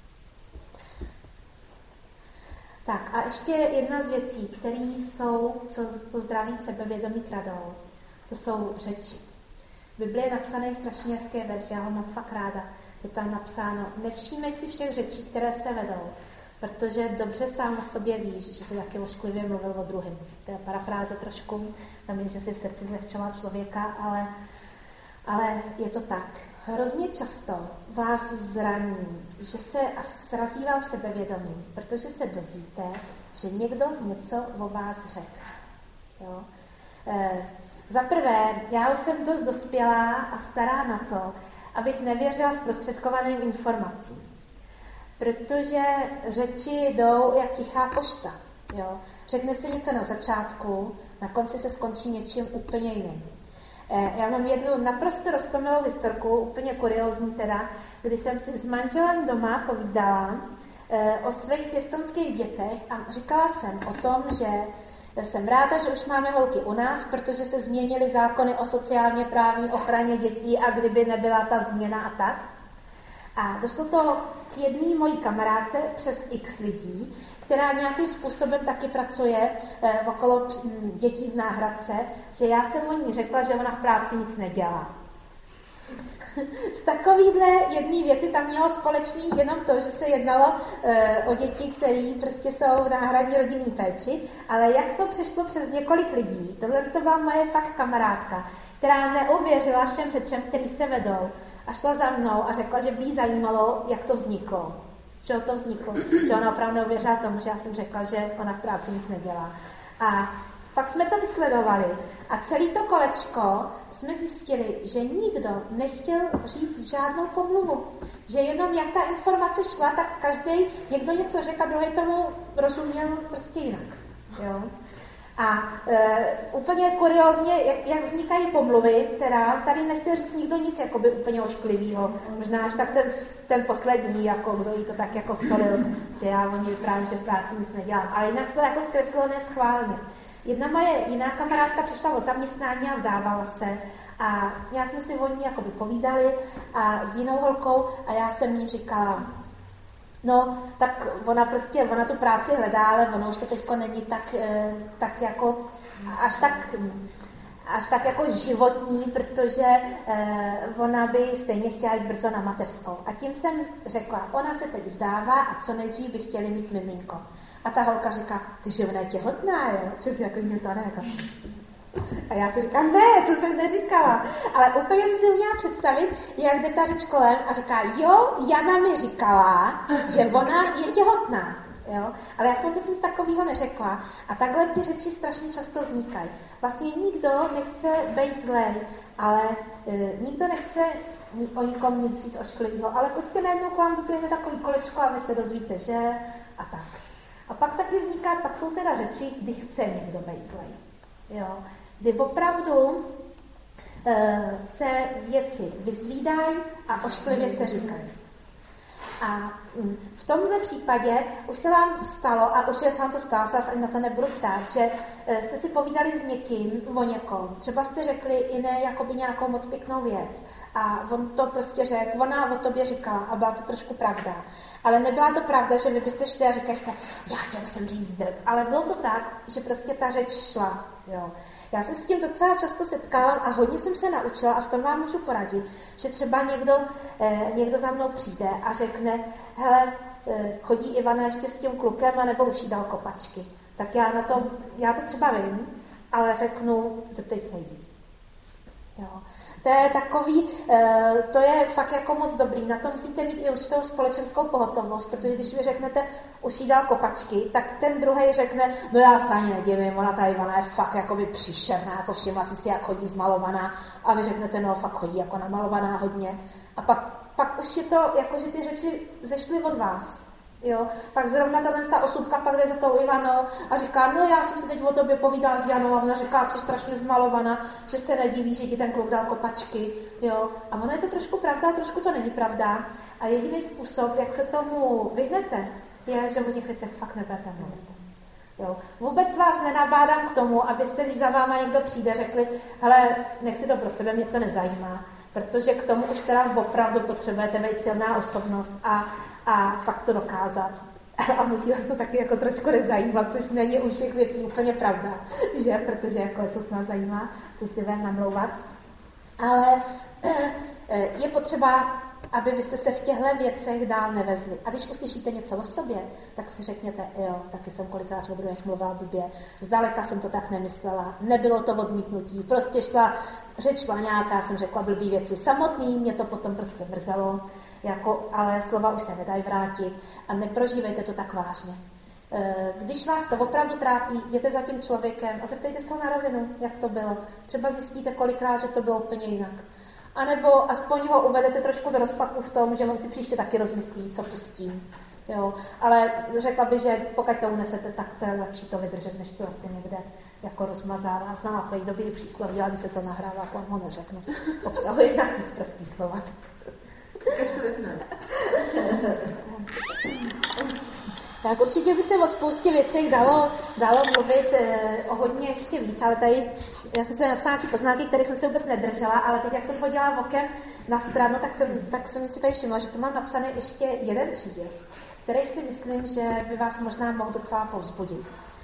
Tak a ještě jedna z věcí, které jsou, co to zdraví sebevědomí kradou, to jsou řeči. V Biblii je napsané strašně hezké verše, já ho mám fakt ráda. Je tam napsáno, nevšímej si všech řečí, které se vedou, protože dobře sám o sobě víš, že jsi taky ošklivě mluvil o druhém. To je parafráze trošku, tam je, že si v srdci zlehčoval člověka, ale, ale je to tak. Hrozně často vás zraní, že se a srazí vám sebevědomí, protože se dozvíte, že někdo něco o vás řekl. Jo? E, za prvé, já už jsem dost dospělá a stará na to, abych nevěřila zprostředkovaným informacím. Protože řeči jdou jak tichá pošta. Jo? Řekne se něco na začátku, na konci se skončí něčím úplně jiným. Já mám jednu naprosto roztomilou historku, úplně kuriózní teda, kdy jsem si s manželem doma povídala o svých pěstounských dětech a říkala jsem o tom, že jsem ráda, že už máme holky u nás, protože se změnily zákony o sociálně právní ochraně dětí a kdyby nebyla ta změna a tak. A došlo to k jedné mojí kamarádce přes x lidí, která nějakým způsobem taky pracuje eh, okolo dětí v náhradce, že já jsem o ní řekla, že ona v práci nic nedělá. Z takovýhle jedné věty tam mělo společný jenom to, že se jednalo e, o děti, které prostě jsou v náhradní rodinné péči, ale jak to přešlo přes několik lidí, tohle to byla moje fakt kamarádka, která neuvěřila všem řečem, který se vedou a šla za mnou a řekla, že by jí zajímalo, jak to vzniklo. Z čeho to vzniklo? Že ona opravdu neuvěřila tomu, že já jsem řekla, že ona v práci nic nedělá. A pak jsme to vysledovali a celý to kolečko jsme zjistili, že nikdo nechtěl říct žádnou pomluvu. Že jenom jak ta informace šla, tak každý někdo něco řekl a druhý tomu rozuměl prostě jinak. Jo? A e, úplně kuriózně, jak, jak vznikají pomluvy, která tady nechtěl říct nikdo nic jakoby úplně ošklivýho. Možná až tak ten, ten poslední, jako, kdo jí to tak jako vsolil, že já o ní vyprávím, že v práci nic nedělám. Ale jinak se to jako zkreslilo neschválně. Jedna moje jiná kamarádka přišla o zaměstnání a vdávala se a nějak jsme si o ní jakoby povídali a s jinou holkou a já jsem jí říkala, no, tak ona prostě, ona tu práci hledá, ale ono už to teďko není tak, tak jako, až tak, až tak jako životní, protože ona by stejně chtěla jít brzo na mateřskou. A tím jsem řekla, ona se teď vdává a co nejdřív by chtěli mít miminko. A ta holka říká, ty, že ona je těhotná, jo? Přesně jako mě to neříká. A já si říkám, ne, to jsem neříkala. Ale úplně jsem si uměla představit, jak jde ta řeč kolem a říká, jo, Jana mi říkala, že ona je těhotná. Jo? Ale já jsem nic takového neřekla. A takhle ty řeči strašně často vznikají. Vlastně nikdo nechce být zlej, ale e, nikdo nechce o nikom nic říct ošklivého, ale prostě najednou k vám vyplyne takový kolečko a vy se dozvíte, že a tak. A pak taky vzniká, pak jsou teda řeči, kdy chce někdo být zlej. Jo? Kdy opravdu e, se věci vyzvídají a ošklivě se říkají. A v tomhle případě už se vám stalo, a určitě se vám to stalo, se vás ani na to nebudu ptát, že jste si povídali s někým o někom. Třeba jste řekli i ne jakoby nějakou moc pěknou věc. A on to prostě řekl, ona o tobě říkala a byla to trošku pravda. Ale nebyla to pravda, že vy byste šli a říkali jste, já chtěl jsem říct drb. Ale bylo to tak, že prostě ta řeč šla. Jo. Já se s tím docela často setkávám a hodně jsem se naučila a v tom vám můžu poradit, že třeba někdo, eh, někdo za mnou přijde a řekne, hele, eh, chodí Ivana ještě s tím klukem, anebo už jí dal kopačky. Tak já na tom, já to třeba vím, ale řeknu, zeptej se jí. Jo. To je takový, to je fakt jako moc dobrý. Na to musíte mít i určitou společenskou pohotovost, protože když vy řeknete, už jí dal kopačky, tak ten druhý řekne, no já se ani nedivím, ona ta Ivana je fakt jakoby příšerná, jako všimla si si, jak chodí zmalovaná, a vy řeknete, no fakt chodí jako namalovaná hodně. A pak, pak už je to, jako že ty řeči zešly od vás. Jo, pak zrovna ta osůbka pak jde za tou Ivanou a říká, no já jsem si teď o tobě povídala s Janou a ona říká, jsi strašně zmalovaná, že se nediví, že ti ten kluk dal kopačky, jo. A ono je to trošku pravda, trošku to není pravda. A jediný způsob, jak se tomu vyhnete, je, že o těch věcech fakt nebudete mluvit. Jo. Vůbec vás nenabádám k tomu, abyste, když za váma někdo přijde, řekli, hele, nech si to pro sebe, mě to nezajímá, protože k tomu už teda opravdu potřebujete být silná osobnost a a fakt to dokázat. A musí vás to taky jako trošku nezajímat, což není u všech věcí úplně pravda, že? Protože jako co se nás zajímá, co si budeme namlouvat. Ale je potřeba, aby byste se v těchto věcech dál nevezli. A když uslyšíte něco o sobě, tak si řekněte, jo, taky jsem kolikrát o druhých mluvila blbě, zdaleka jsem to tak nemyslela, nebylo to odmítnutí, prostě šla, řeč šla nějaká, jsem řekla blbý věci samotný, mě to potom prostě mrzelo, jako, ale slova už se nedají vrátit a neprožívejte to tak vážně. Když vás to opravdu trápí, jděte za tím člověkem a zeptejte se ho na rovinu, jak to bylo. Třeba zjistíte kolikrát, že to bylo úplně jinak. A nebo aspoň ho uvedete trošku do rozpaku v tom, že on si příště taky rozmyslí, co pustím. Jo. Ale řekla bych, že pokud to unesete, tak to je lepší to vydržet, než to asi někde jako rozmazává. Znám takový dobrý přísloví, ale když se to nahrává, tak ho neřeknu. Obsahuje nějaký sprostý slova. Když to vypne. Tak určitě by se o spoustě věcech dalo, dalo mluvit eh, o hodně ještě víc, ale tady, já jsem se napsala nějaké poznámky, které jsem se vůbec nedržela, ale teď, jak jsem chodila okem na stranu, tak jsem, tak jsem si tady všimla, že tu mám napsaný ještě jeden příběh, který si myslím, že by vás možná mohl docela povzbudit.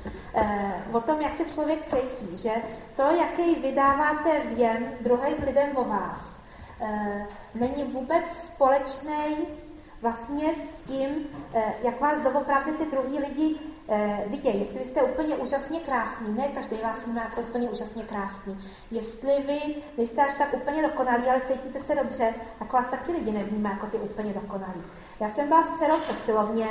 Eh, o tom, jak se člověk cítí, že to, jaký vydáváte věm druhým lidem o vás, eh, není vůbec společný vlastně s tím, jak vás doopravdy ty druhý lidi vidějí. Jestli jste úplně úžasně krásný, ne každý vás má jako úplně úžasně krásný. Jestli vy nejste až tak úplně dokonalí, ale cítíte se dobře, tak vás taky lidi nevnímá jako ty úplně dokonalí. Já jsem byla s dcerou v posilovně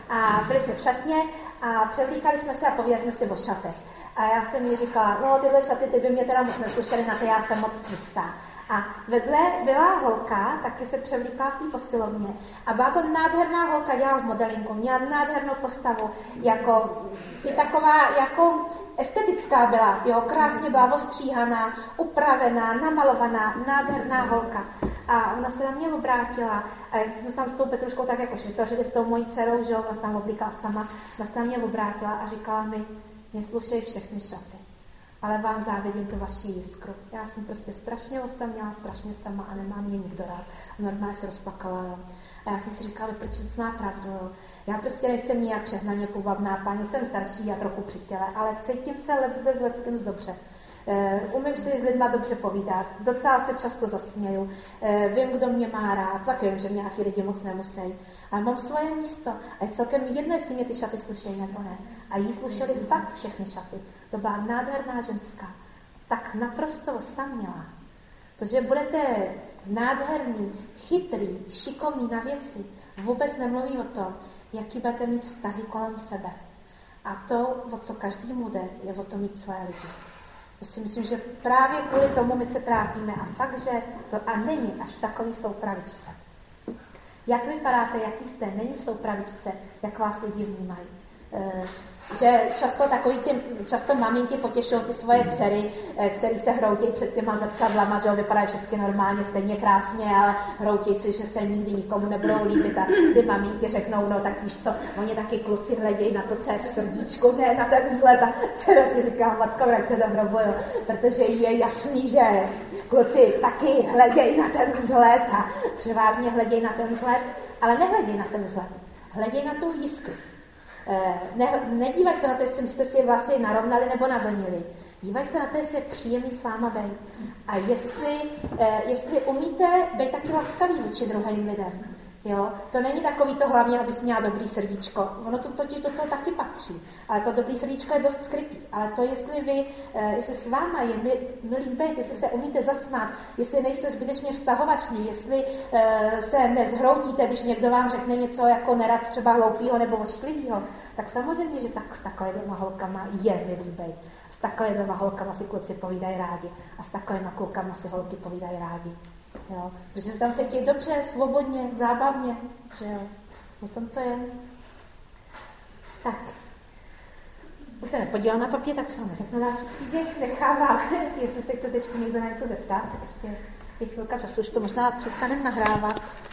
a byli jsme v šatně a převlíkali jsme se a povídali jsme si o šatech. A já jsem jí říkala, no tyhle šaty, ty by mě teda moc neslušely, na to já jsem moc tlustá. A vedle byla holka, taky se převlíkala v té posilovně. A byla to nádherná holka, dělala v modelinku, měla nádhernou postavu, jako i taková, jako estetická byla, jo, krásně byla ostříhaná, upravená, namalovaná, nádherná holka. A ona se na mě obrátila, a jak jsme se tam s tou Petruškou tak jako vytvořili s tou mojí dcerou, že ona se tam oblíkala sama, ona se na mě obrátila a říkala mi, neslušej všechny šaty, ale vám závidím tu vaši jiskru. Já jsem prostě strašně osaměla, strašně sama a nemám mě nikdo rád. A normálně se rozplakala. Jo. A já jsem si říkala, proč to má pravdu. Jo. Já prostě nejsem nijak přehnaně půvabná paní, jsem starší a trochu při těle, ale cítím se leckde s leckým dobře. Uh, umím si s lidma dobře povídat, docela se často zasměju, uh, vím, kdo mě má rád, tak vím, že mě nějaký lidi moc nemusí. Ale mám svoje místo a je celkem jedno, jestli mě ty šaty slušejí nebo ne. A jí slušely fakt všechny šaty. To byla nádherná ženská. Tak naprosto osamělá. To, že budete nádherný, chytrý, šikovný na věci, vůbec nemluví o tom, jaký budete mít vztahy kolem sebe. A to, o co každému jde, je o to mít svoje lidi. To si myslím, že právě kvůli tomu my se trápíme a fakt, že to a není až v takový soupravičce. Jak vypadáte, jaký jste, není v soupravičce, jak vás lidi vnímají. že často takový ty, často maminky potěšují ty svoje dcery, které se hroutí před těma zrcadlama, že vypadají všechny normálně, stejně krásně, ale hroutí si, že se nikdy nikomu nebudou líbit a ty maminky řeknou, no tak víš co, oni taky kluci hledějí na to, co je v srdíčku, ne na ten vzhled a dcera si říká, matko, vrať se do hrobu, protože je jasný, že kluci taky hledějí na ten vzhled a převážně hledějí na ten vzhled, ale nehledějí na ten vzhled, hledějí na tu jiskru. Ne, nedívaj se na to, jestli jste si vlasy narovnali nebo navlnili. Dívaj se na to, jestli je příjemný s váma být. A jestli, jestli umíte být taky laskavý vůči druhým lidem. Jo? To není takový to hlavně, abys měla dobrý srdíčko. Ono to totiž do toho taky patří. Ale to dobrý srdíčko je dost skrytý. Ale to, jestli vy, jestli s váma je milý být, jestli se umíte zasmát, jestli nejste zbytečně vztahovační, jestli se nezhroutíte, když někdo vám řekne něco jako nerad třeba hloupýho nebo ošklivýho, tak samozřejmě, že tak s takovýma holkama je milý být. S takovýma holkama si kluci povídají rádi. A s takovýma klukama si holky povídají rádi. Jo? Protože se tam cítí dobře, svobodně, zábavně, že jo. O tom to je. Tak. Už se nepodívám na papír, tak třeba neřeknu další příběh, nechávám, jestli se chcete ještě někdo na něco zeptat, ještě je chvilka času, už to možná přestaneme nahrávat.